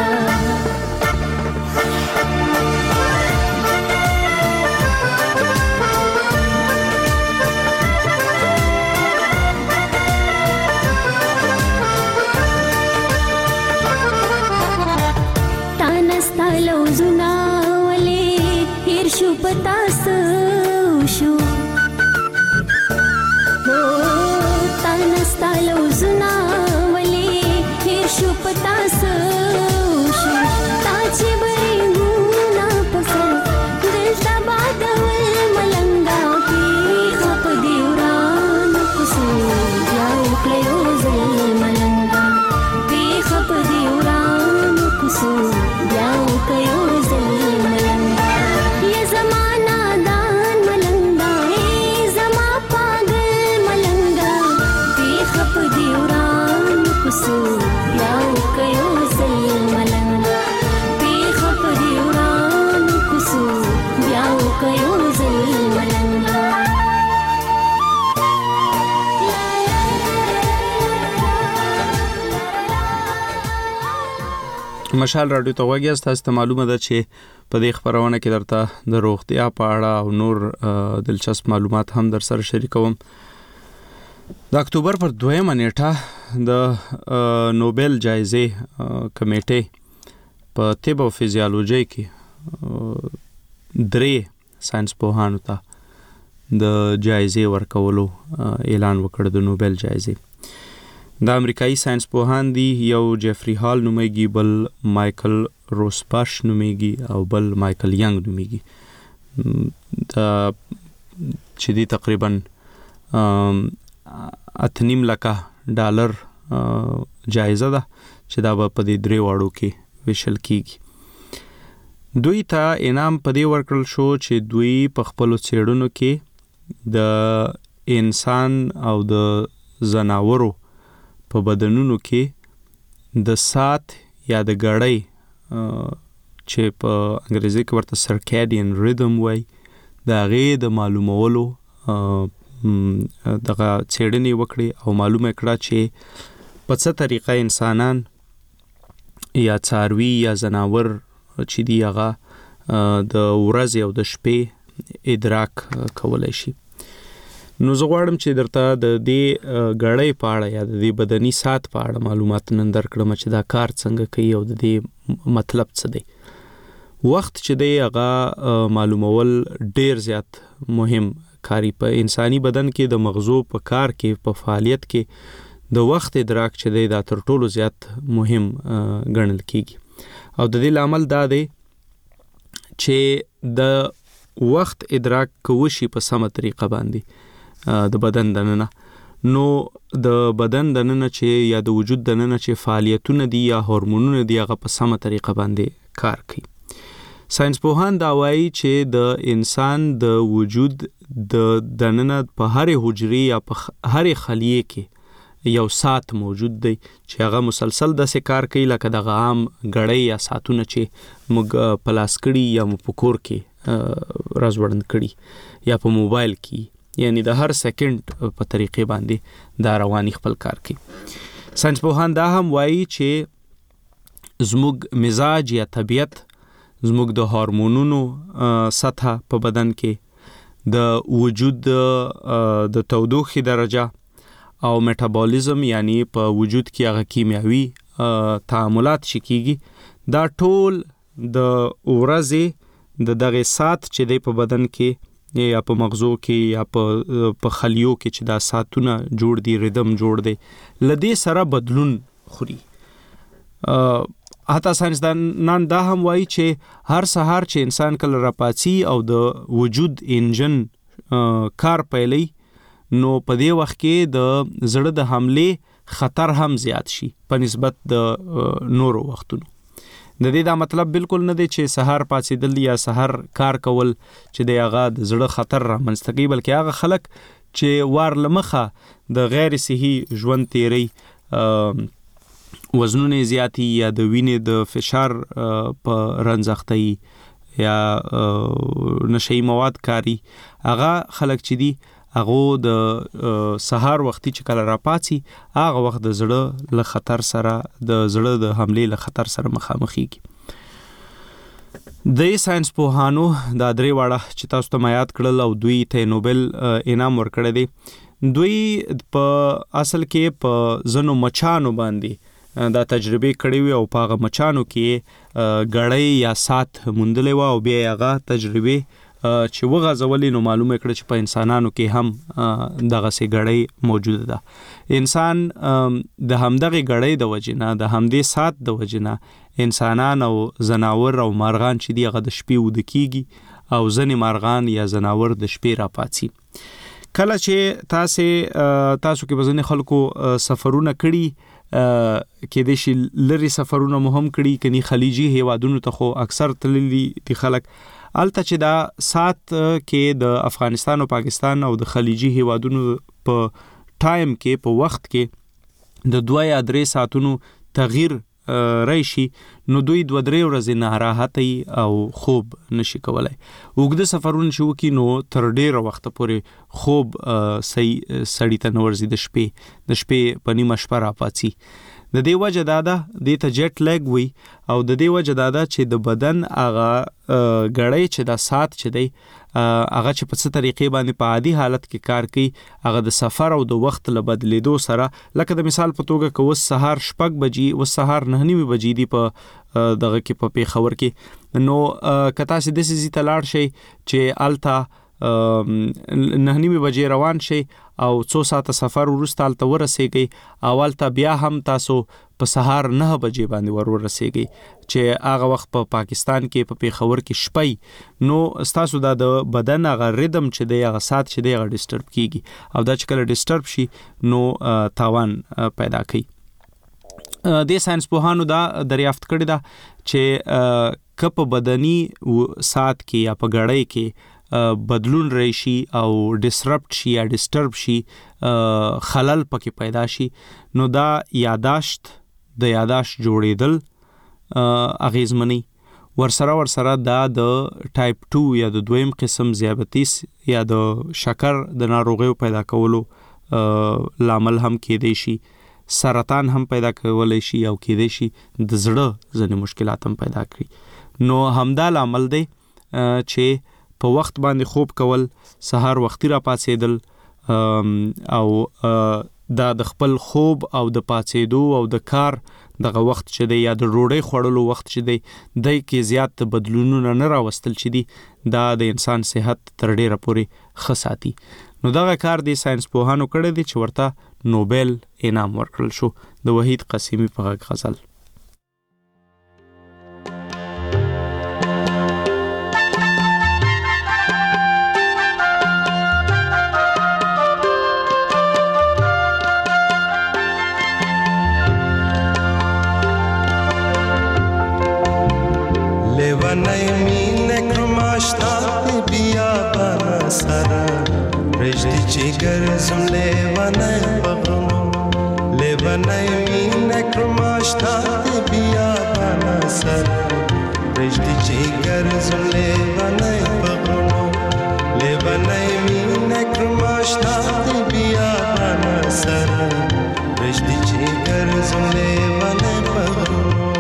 पतास उशु हो तानस्तालो जुनावले हिरशु पतास उशु ताची बरी गुना पसर दिल तबादवल मलंगा की खप दिउरान कुसु जाओ क्लेयो जल मलंगा की खप दिउरान कुसु जाओ क्लेयो जल मलंगा ये जमाना दान मलंगा जमा पागल मलंगा बेखप दिउरान कुसु याओ कयो जल मलंगा बेखप दिउरान कुसु याओ कयो जल मलंगा مشال رادیو ته وګیا تاسو ته معلومه ده چې په دې خبرونه کې درته د روغتیا په اړه او نور دلچسپ معلومات هم در سره شریکوم. د اکتوبر پر 2 نیټه د نوبل جایزې کمیټې په طب او فزیولوژي کې 3 ساينس پوهانو ته د جایزې ورکولو اعلان وکړ د نوبل جایزې. د امریکایي ساينس پوهان دي یو جیفری هال نومیږي بل مایکل روسپاش نومیږي او بل مایکل ینګ نومیږي. دا چې دی تقریبا $8.5 لک جایزه ده چې دا په دې 3 واړو کې ویشل کیږي. دوی ته انعام په دې ورکړل شو چې دوی په خپل څېړنو کې د انسان او د زناورو په بدنونو کې د سات یا د غړۍ چې په انګریزي کې ورته سرکیډین ریدم وای دا غي د معلومولو دغه څېړنې وکړي او معلومه کړه چې په څه طریقه انسانان یا څاروي یا زناور چې دی هغه د ورځې او د شپې ادراک کولای شي. نو زه غواړم چې درته د دې غړۍ په اړه یا د دې بدني سات په اړه معلومات نن درکړم چې دا کار څنګه کوي او د دې مطلب څه دی. وخت چې دی هغه معلومول ډیر زیات مهم کاری په انساني بدن کې د مغزو په کار کې په فعالیت کې د وخت ادراک چې دی دا تر ټولو زیات مهم ګڼل کیږي او د دې عمل دا دی چې د وخت ادراک کوشي په سمه طریقه باندې د بدن دننه نو د بدن دننه چې یا د وجود دننه چې فعالیتونه دي یا هورمونونه دي هغه په سمه طریقه باندې کار کوي. ساينس پوهان دا وایي چې د انسان د وجود د دننه په هر حجرې یا په هر خلیه کې یو سات موجود دی چې هغه مسلسل د کار کوي لکه د عام غړۍ یا ساتونه چې موږ پلاس کړي یا مو په کور کې راځوړند کړي یا په موبایل کې یعنی د هر سکند په طریقې باندې دا رواني خپل کار کوي. ساينس پوهان دا هم وایي چې زموږ مزاج یا طبیعت زموږ د هورمونونو سطح په بدن کې د وجود د تودوخې درجه او میټابولیزم یعنی په وجود کې هغه کیمیاوي تعاملات شکیږي دا ټول د ورځې د دغه سات چې د په بدن کې یا په مغزو کې یا په خلیو کې چې دا ساتونه جوړ دي ریدم جوړ دي لدې سره بدلون خوري. حتی ساينسدانان دا هم وایي چې هر سهار چې انسان کله راپاڅي او د وجود انجن کار پیلي نو په دې وخت کې د زړه د حمله خطر هم زیات شي په نسبت د نورو وختونو. د دې دا مطلب بالکل نه دی چې سحر پاتېدل یا سحر کار کول چې د هغه د زړه خطر رامنځته کوي، بلکې هغه خلک چې وار لمخه د غیر صحي ژوند تیری، وزنونه زیاتی یا د وینې د فشار په رنځختۍ یا نشئی مواد کاری، هغه خلک چې دي هغه د سحر وختي چې کله راپاتي هغه وخت د زړه له خطر سره د زړه د حمله له خطر سره مخامخېږي. د ساينس پوهانو دا درې واړه چې تاسو ته یاد کړل او دوی ته نوبل انعام ورکړی دی. دوی په اصل کې په زنو مچانو باندې دا تجربه کړې وي او په هغه مچانو کې غړۍ یا سات موندلې و او بیا هغه تجربه چې وغځولې نو معلومه کړه چې په انسانانو کې هم دغه سي غړۍ موجوده ده. انسان د همدغه غړۍ د وجنه د همدې سات د وجنه انسانان او زناور او مارغان چې دی هغه د شپې ود کیږي او ځنې مارغان یا زناور د شپې را پاتې. کله چې تاسو کې بزنه خلکو سفرونه کړي کې د شي لری سفرونه مهم کړي کني خلیجي هیوادونو ته خو اکثر تللی دي خلک الته چې دا سات کې د افغانستان او پاکستان او د خلیجي هیوادونو په ټایم کې په وخت کې د 2 یا 3 ساعتونو تغییر راشي نو دوی 2-3 ورځې نه راحتي او خوب نشي کولای. وګړه سفرونه شو کی نو تر ډیر وخت پورې خوب صحیح سړی ته نورځي د شپې په نیمه شپه را پاتې. د دې وجه دا ده د ته جټ لګ وي او د دې وجه دا ده چې د بدن هغه غړۍ چې د سات چې دی هغه چې په څه طریقې باندې په عادي حالت کې کار کوي هغه د سفر او د وخت له بدلیدو سره لکه د مثال په توګه کو سحر 6 بجې او سحر 9 بجې دی په دغه کې په پیښور کې نو کتا سي د سي تلاړ شي چې التا 9 بجې روان شي او 2 ساعته سفر ورسته الته ورسېږي اولته بیا هم تاسو په سحر 9 بجې باندې ورسېږي چې هغه وخت په پاکستان کې په پیښور کې شپې نو تاسو د بدن هغه ریدم چې دی هغه سات چې دی هغه ډیسټرب کیږي او دا چې کله ډیسټرب شي نو تاوان پیدا کوي. د ساينس پوهانو دا دریافت کړی دا چې کپ بدني سات کې یا په غړۍ کې بدلون راشي او ډیسرپټ شي یا ډیسټرب شي خلل پکې پیدا شي نو دا یاداشت جوړېدل اغیزمنی ورسره دا د ټایپ 2 یا د دویم قسم ذیابیطس یا د شکر د ناروغیو پیدا کولو لامل هم کېدای شي، سرطان هم پیدا کولای شي او کېدای شي د زړه ځینې مشکلات هم پیدا کړي. نو همدا لامل دی چې په وخت باندې خوب کول، سحر وختي را پاتېدل او دا د خپل خوب او د پاتېدو او د کار دغه وخت چې دی یا د روړې خوړلو وخت چې دی دای کې زیات بدلونونه نه راوستل چې دی دا د انسان صحت تر ډیره پورې خساتی. نو دغه کار د ساينس پوهانو کړی دی چې ورته نوبل انعام ورکړل شو. د وحید قاسمی په غزل Jigar zum levanay bagum levanay min krumashta biya bana sar rishti jigar zum levanay bagum levanay min krumashta biya bana sar rishti jigar zum levanay bagum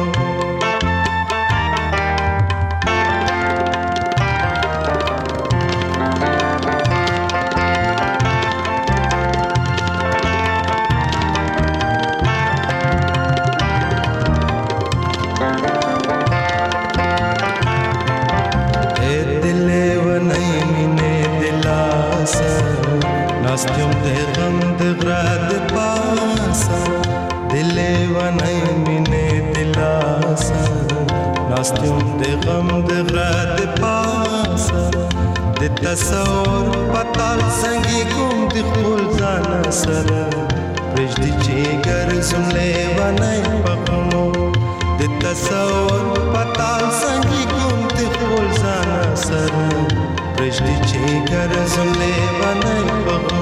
Nastum de gham de grad paasa dile wanay mine dilasa Nastum de gham de grad paasa de tasawur patal sangi kum de khul zana sara پرشدي چې ګرځم لیوانای پخمو د تصور پتا څنګه کوم ته خپل ځان سر پرشدي چې ګرځم لیوانای پخمو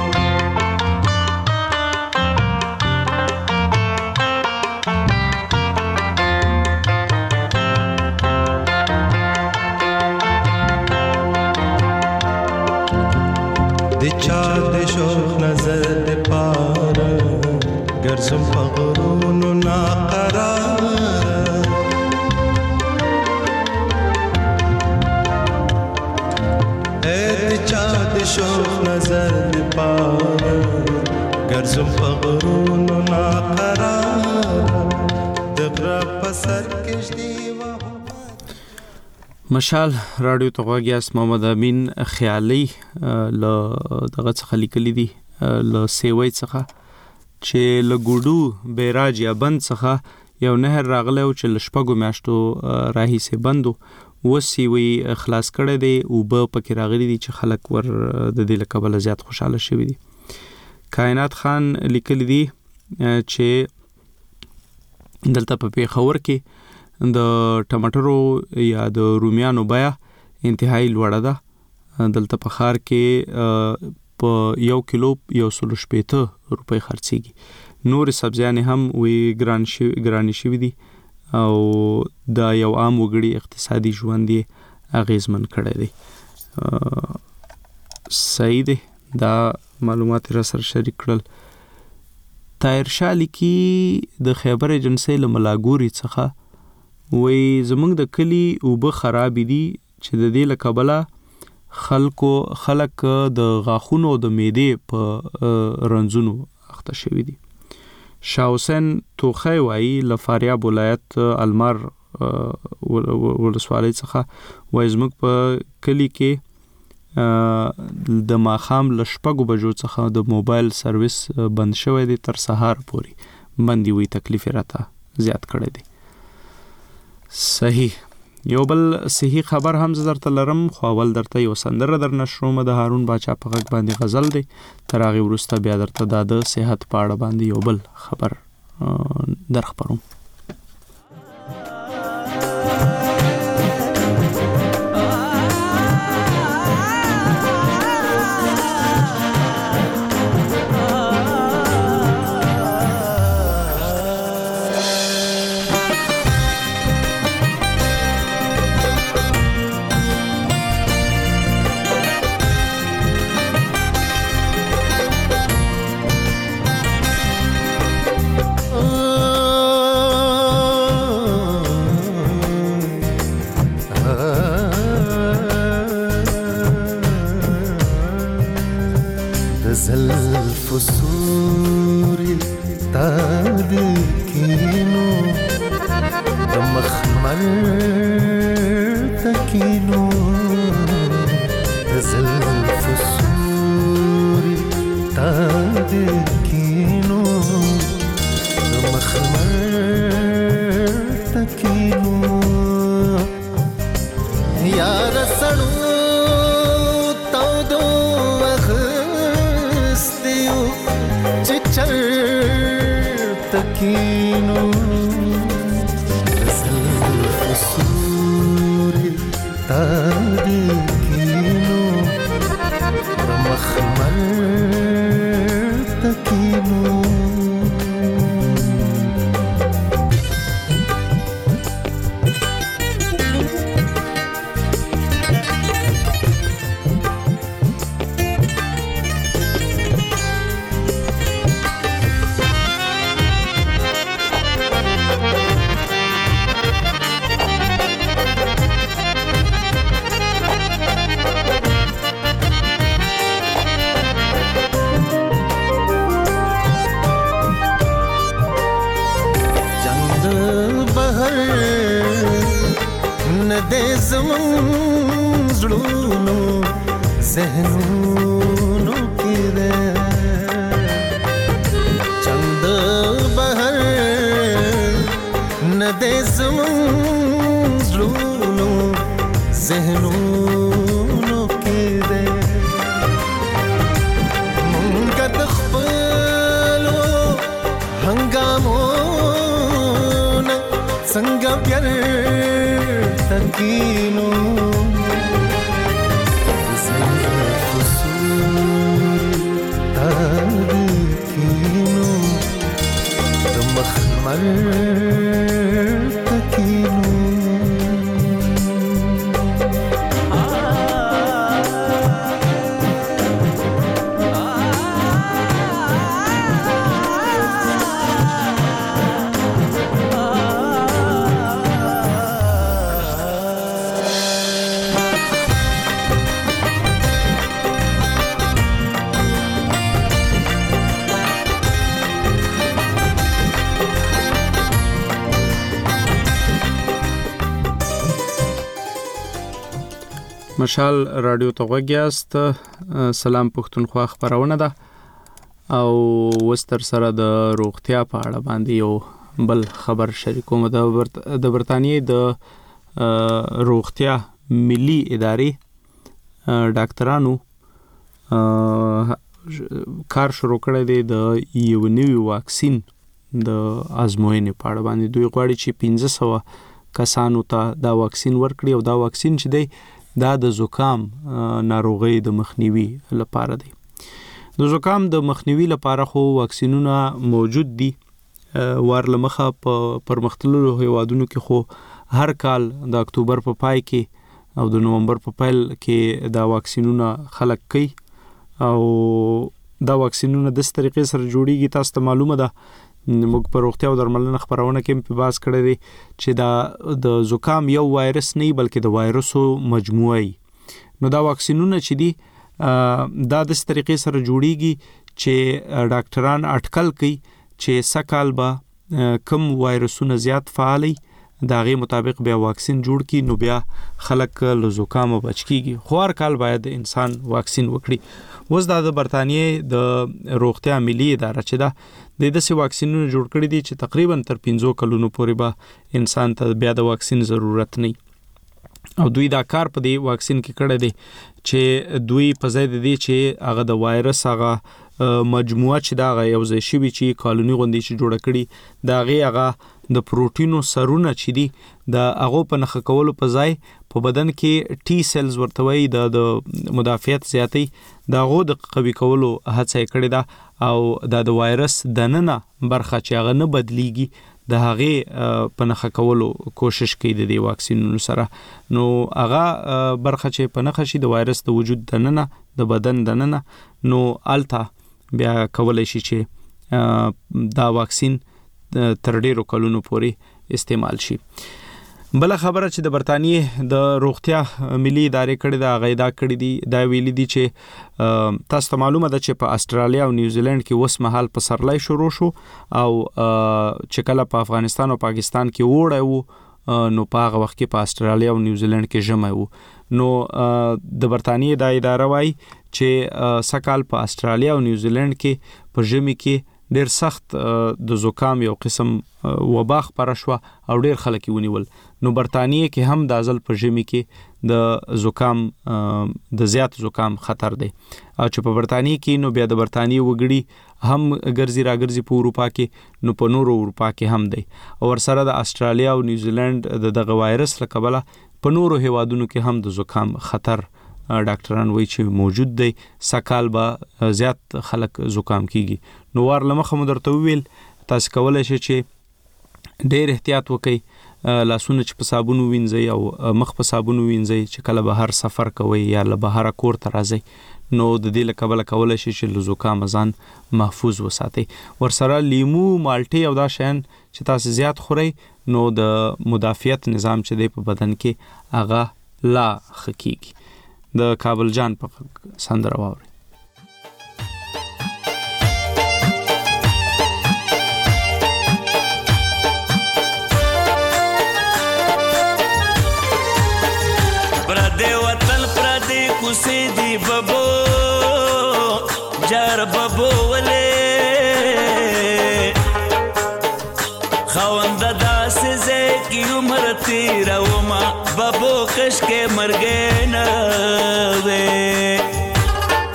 نظر دے پار گرزم پغرون ناقرار اے چاد شوق نظر دے پار گرزم پغرون ناقرار دغرا پسر کشدی مشال رادیو ته غواګیاس محمد امین خیالي ل دغه څخه لیکلي دي ل سیوي څخه چې ل ګوډو بیراج یا بند څخه یو نهر راغله او چې لشپګو میاشتو راهي سي بندو وسی وی خلاص کړي دي او په پکې راغلي دي چې خلک ور د دې لکبل زیات خوشاله شوي دي کائنات خان لیکلي دي چې دلته په پیښور کې د ټماټرو یا د رومیانو بیه انتهایی لوړه ده دلته په ښار کې په 1 کیلو 160 روپۍ خرڅيږي نور سبزیانې هم وی ګرانی شوي دي او دا یو عام وګړي اقتصادي ژوند یې اغیزمن کړی دی صحیح دی دا معلومات را سره شریک کړل طاهر شاه لیکي د خیبر ایجنسی له ملاګوري څخه وی زمونږ د کلی اوبه خراب دي چې د دې لکبله خلک د غاخونو د معدې په رنځونو اخته شوي دي شاه حسین توخی وایي له فاریاب ولایت المار ولسوالۍ څخه وایي زموږ په کلی کې د ماښام له 6 بجو څخه د موبایل سرویس بند شوی دی تر سهار پورې بندي وي تکلیف راته زیات کړی دی صحیح یو بل صحیح خبر هم درته لرم خو اول درته یو سندره در نشروم د هارون باچا په غږ باندې غزل دی تر هغه وروسته بیا درته د صحت په اړه باندې یو بل خبر در خبروم فسوري تاد كينو دمخمر تكينو زل فسوري تاد كينو دمخمر تكينو يا رسلو تودو تكينو الفسوري تادكينو رمخمر تكينو ذهنونو کې ده چند بهر نه دې زمون زړونو ذهنونو کې ده مونږ د خپلو زړونه څنګه بیر تکینو څنګه قصور تکینو د مخمل تکینو مشال رادیو ته غوږیاست. سلام پښتونخوا خبرونه ده او وستر سره د روغتیا په اړه باندې یو بل خبر شریکوم. د برتانیې د روغتیا ملي ادارې ډاکټرانو کار شروع کړی دی د یو نوي واکسین د ازموینې په اړه باندې. دوی غواړي چې 1500 کسانو ته دا واکسین ورکړي او دا واکسین چې دی دا د زکام ناروغي د مخنیوي لپاره دی. د زکام د مخنیوي لپاره خو واکسینونه موجود دي. ورلمخه په پرمختللو هیوادونو کې خو هر کال د اکتوبر په پای کې او د نومبر په پیل کې دا واکسینونه خلق کوي او دا واکسینونه د طریقې سره جوړیږي. تاسو ته معلومه ده موږ په روغتیا او درملنه خبرونه کې په باس کړی دی چې دا د زکام یو وایرس نه بلکې د وایرسو مجموعه. نو دا واکسینونه چې دي دا د طریقې سره جوړیږي چې ډاکټران اټکل کوي چې سکهال به کم وایرسونه زیات فعالي دا غي مطابق بیا واکسین جوړ کی نو بیا خلک له زکام بچ کیږي. خو هر کال باید انسان واکسین وکړي. اوس د برتانیې د روغتیا ملي اداره چې دا د داسې واکسینونو جوړ کړي دي چې تقریبا تر 15 کلونو پورې به انسان ته بیا د واکسین ضرورت نه او دوی دا کار په دی واکسین کې کړی دی چې دوی په ځای د دې چې هغه د وایرس هغه مجموعه چې دا یو ځای شوی چې کالونی غوندي چې جوړ کړي دا هغه د پروتینو سرونه چې دي د هغه په نخ کولو په ځای په بدن کې ټي سیلز ورتوي د مدافعت زیاتې دا غو د قوي کولو هڅه کړې ده او د وایرس دننه برخه چې هغه نه بدليږي د هغه په نخ کولو کوشش کوي د واکسینونو سره. نو هغه برخه چې په نخ شي د وایرس د وجود دننه د بدن دننه نو التا بیا کولای شي چې دا واکسین تر ډیرو کلونو پورې استعمال شي. بل خبره چې د برتانیې د روغتیا ملي ادارې کړي دا غیدا کړي دي دا ویلي دي چې تاسو ته معلومه ده چې په استرالیا او نیوزیلند کې اوس مهال پسرلای شروع شو او چې کله په افغانستان او پاکستان کې وړه وو نو په هغه وخت کې په استرالیا او نیوزیلند کې ژمی وو. نو د برتانیې د اداره وايي چې سکهال په استرالیا او نیوزیلند کې په ژمي کې ډیر سخت د زکام یو قسم وبا خبره شو او ډیر خلک ونیول. نو برتانیې کې هم د ازل په ژمي کې د زکام د زیات زکام خطر دی او چې په برتانیې کې نو بیا د برتانیې وګړي هم ګرځي راګرځي په اروپا کې نو په نورو اروپا کې هم دی او ورسره د استرالیا او نیوزیلند دغه وایرس لکبله په نورو هیوادونو کې هم د زکام خطر ډاکټران وایي چې موجود دی. سکهال به زیات خلک زکام کیږي. نو ورلمخه مو درته ویل تاسو کولای شئ چې ډېر احتیاط وکړئ. لاسونه چې په صابون وینځئ او مخ په صابون وینځئ چې کله بهر سفر کوئ یا له بهر کور ته راځئ نو د دې لکبله کولای شئ چې له زکام ځان محفوظ وساتئ. ورسره لیمو مالټې او دا شیان چې تاسو زیات خورئ نو د مدافعت نظام چې دی په بدن کې هغه لا خکېږي. د کابل جان په سندره واوري. پردې وطن پردې کوسې دی ببو جار ببو ولې خوند داسې زه کی عمر تیرا وما ببو کش کې مرګې نه وې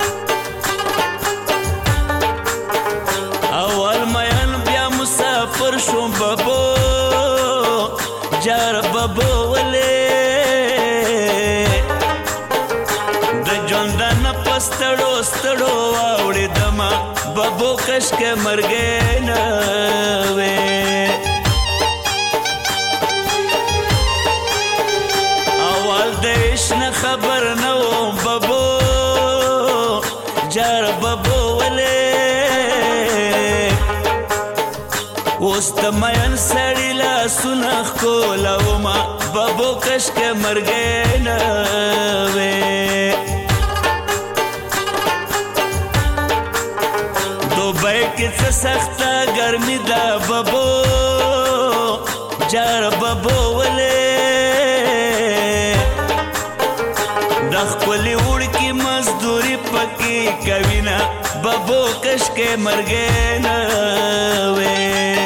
اول مېن بیا مسافر شوم بابو جار بابو ولې د ژوندان پستړو ستړو واوړې دما بابو کش کې مرګې نه وې اول دیش نه خبر نه وم بابو جار بابو ولې اوس د مین سړی لاسونه ښکلومه بابو کش کې مرګې نه وې دوبۍ کې څه سخته ګرمي ده بابو جار بابو ولې د ښکلي وړکي مزدوري پکې کوي نه بابو کش کې مرګې نه وې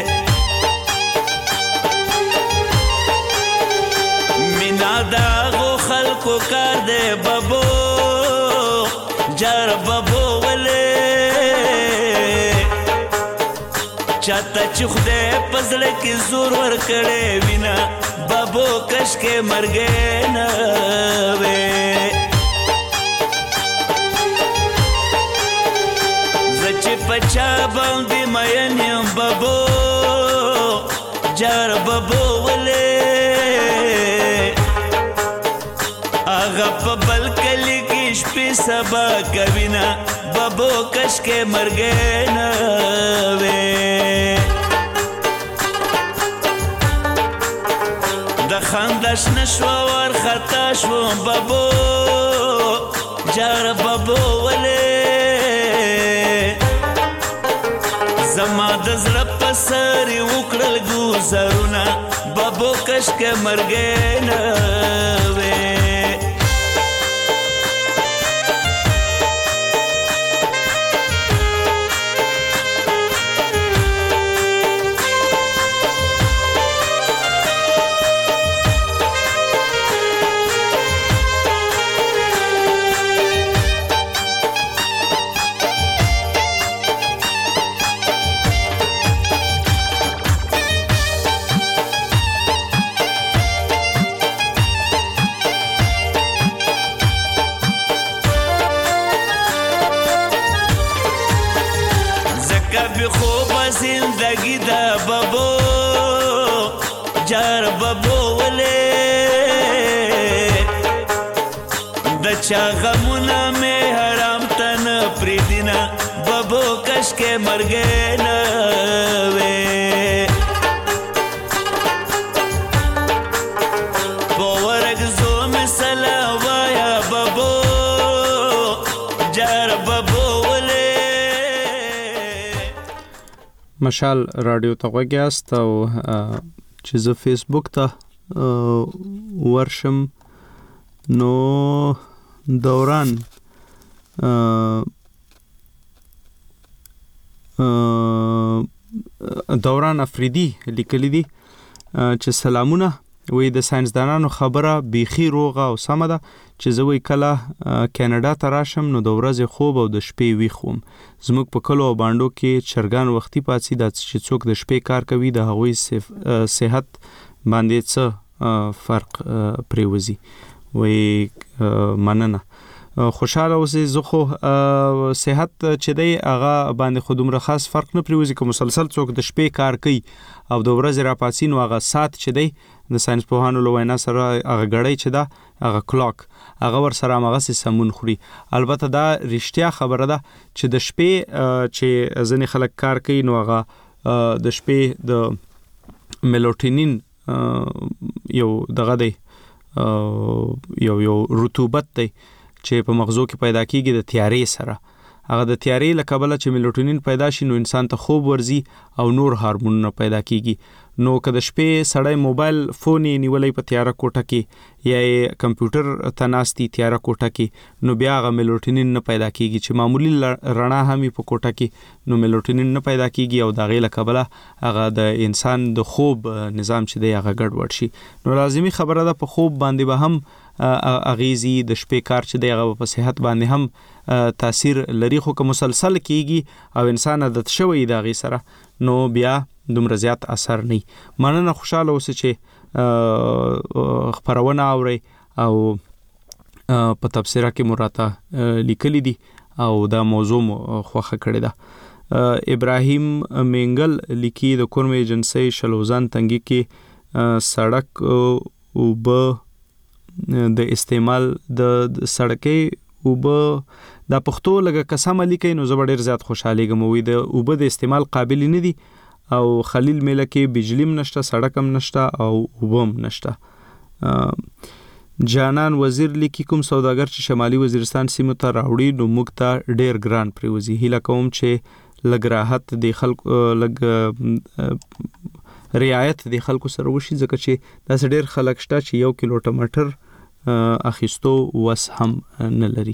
مینا د هغو خلکو کار دی بابو جار بابو ولې چاته چې خدای په زړه کې زور ورکړی وي نه بابو کش کې مرګې نه وې زه چې په چا باندې مین یم بابو جار بابو ولې هغه په بل کلي کې شپې سبا کوي نه بابو کش کې مرګې نه وې د خندا شنه شوه وارخطا شوم بابو جار بابو ولې زما د زړه په سر یې وکړل ګوزارونه بابو کش کې مرګې نه وې زندگی دا بابو جار بابو ولې د چا غمونه مې حرام ته نه پرېږدي نه بابو کش کې مرګې نه وې په ورګزو مې سلام وایه بابو جار بابو مشال رادیو ته غوږ یاست او چې زه فیسبوک ته ورشم نو دوران افریدي لیکلی دي چې سلامونه وې د ساينسدانانو خبره بیخي روغه او سمه ده چې زه وې کله کاناډا ته راشم نو د ورځې خوب او د شپې ویښ وم زموږ په کلو او بانډو کې چرګان وختي پاتې دا چې څوک د شپې کار کوي د هغوی صحت باندې څه فرق پریوزي وې مننه خوشاله اوسې زه خو صحت چې دی هغه باندې خو دومره خاص فرق نه پریوزي که مسلسل څوک د شپې کار کوي او د ورځې راپاڅي نو هغه ساعت چې دی د ساينس پوهانو له وینا سره هغه غړی چې دا هغه کلاک هغه ور سره هغه سمون خوري البته دا رښتیا خبره ده چې د شپې چې ځنې خلک کار کوي نو هغه د شپې د میلوټینین یو دغه دی یو رطوبت دی چې په مغزو کې پیدا کیږي د تیارې سره هغه د تیارې له کبله چې میلوټونین پیدا شي نو انسان ته خوب ورزي او نور هورمونونه پیدا کیږي نو که د شپې سړی موبایل فون نیولې په تیاره کوټه کې یا کمپیوټر ته ناستي تیاره کوټه کې نو بیا هغه میلوټونین نه پیدا کیږي چې معمولی رڼا هم په کوټه کې نو میلوټونین نه پیدا کیږي او دغه له کبله هغه د انسان د خوب نظام چې دی هغه ګډوډ شي نو لازمی خبره ده په خوب باندې به هم اغیزی د شپې کار چې دی هغه په صحت باندې هم تاثیر لري خو که مسلسل کیږي او انسان عادت شوی دا غي سره نو بیا دومره زیات اثر نه. مننه، خوشاله اوسئ چې خبرونه اورئ او په تبصره کې مراته لیکلي دي او دا موضوع خوښه کړې ده. ابراهیم منګل لیکي د کورم ایجنسی شلوزان تنګي کې سړک او به د استعمال د سړکې او به د پښتو لګه قسم لیکي نو زبر ډیر زیات خوشاله کوي. د او به د استعمال قابل نه دي او خلیل میله کې بجلی نشته، سړک هم نشته او وبم نشته. جانان وزیر لیکي کوم سوداګر چې شمالي وزیرستان سیمه ته راوړي نو موږ ته ډیر ګران پریوزي. هیله کوم چې لګ راحت د خلکو لګ رعایت د خلکو سره وشي، ځکه چې داس ډیر خلک شته چې 1 کیلو ټماټر اخیستو وس هم نه لري.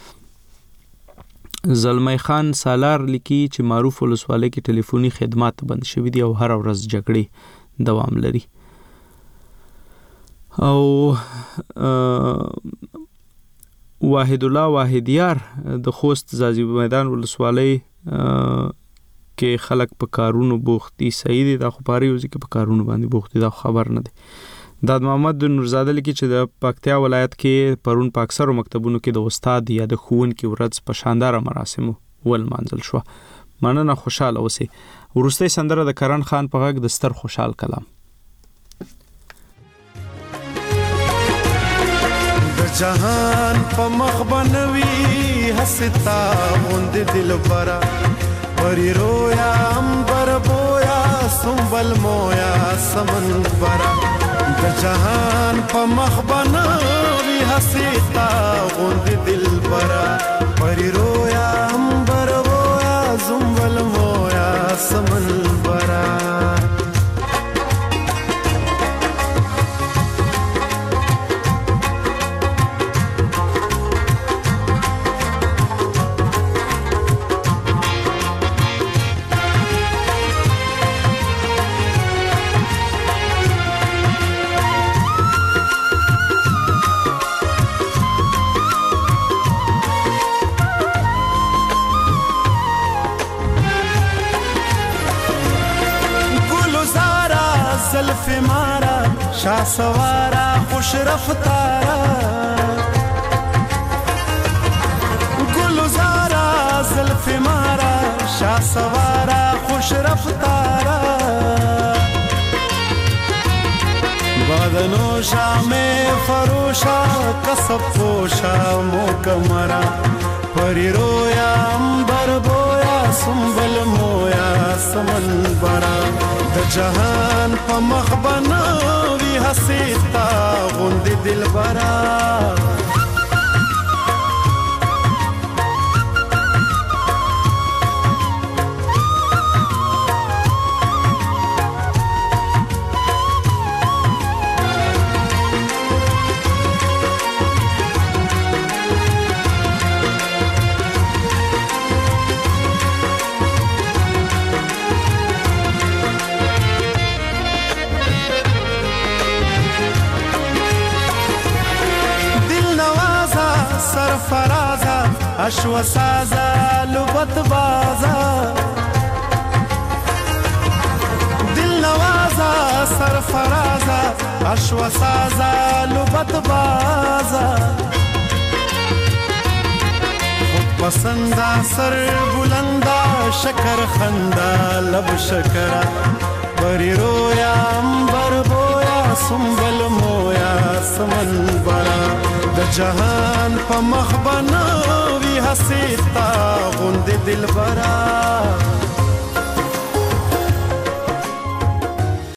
زلمی خان سالار لیکي چې معروف ولسوالۍ کې ټلیفوني خدمات بند شوي دي او هر ورځ جګړې دوام لري. او واحد الله واحدیار د خوست زازی میدان ولسوالۍ کې خلک په کارونو بوختي. صحیح دي، دا خو پاره یو ځکه په کارونو باندې بوختي، دا خبر نه دی. داد محمد نورزاده لیکي چې د پکتیا ولایت کې پرون په اکثرو مکتبونو کې د استاد یا د ښوونکي ورځ په شاندار مراسمو ولمانځل شو. مننه، خوشاله اوسئ. وروستۍ سندره د کرن خان په غږ د ستر خوشحال کلام. جهان په مخ بنوي حستا غوند دلبرا پری رویا امبر بویا سنبل مویا سمن برا د جهان په مخ بنوي حستا غوند دلبرا پری رویا امبر بویا سنبل مویا سمن برا شاه سوارا خوش رفتارا گلزارا زلف مارا شاه سوارا خوش رفتارا بدنو شام فروشا کسب پوشا موکمرا پری رویا امبر بویا سنبل مویا سمن برا د جهان په مخ بنوي حسیتا غوند دلبرا فرازا اشو سازا لبت بازا دل نوازا سر فرازا اشو سازا لبت بازا خود پسندا سر بلندا شکر خندا لب شکرا بری رویا امبر بویا سنبل مویا سمن برا د جهان په مخ بنوي حسیتا غوند دلبرا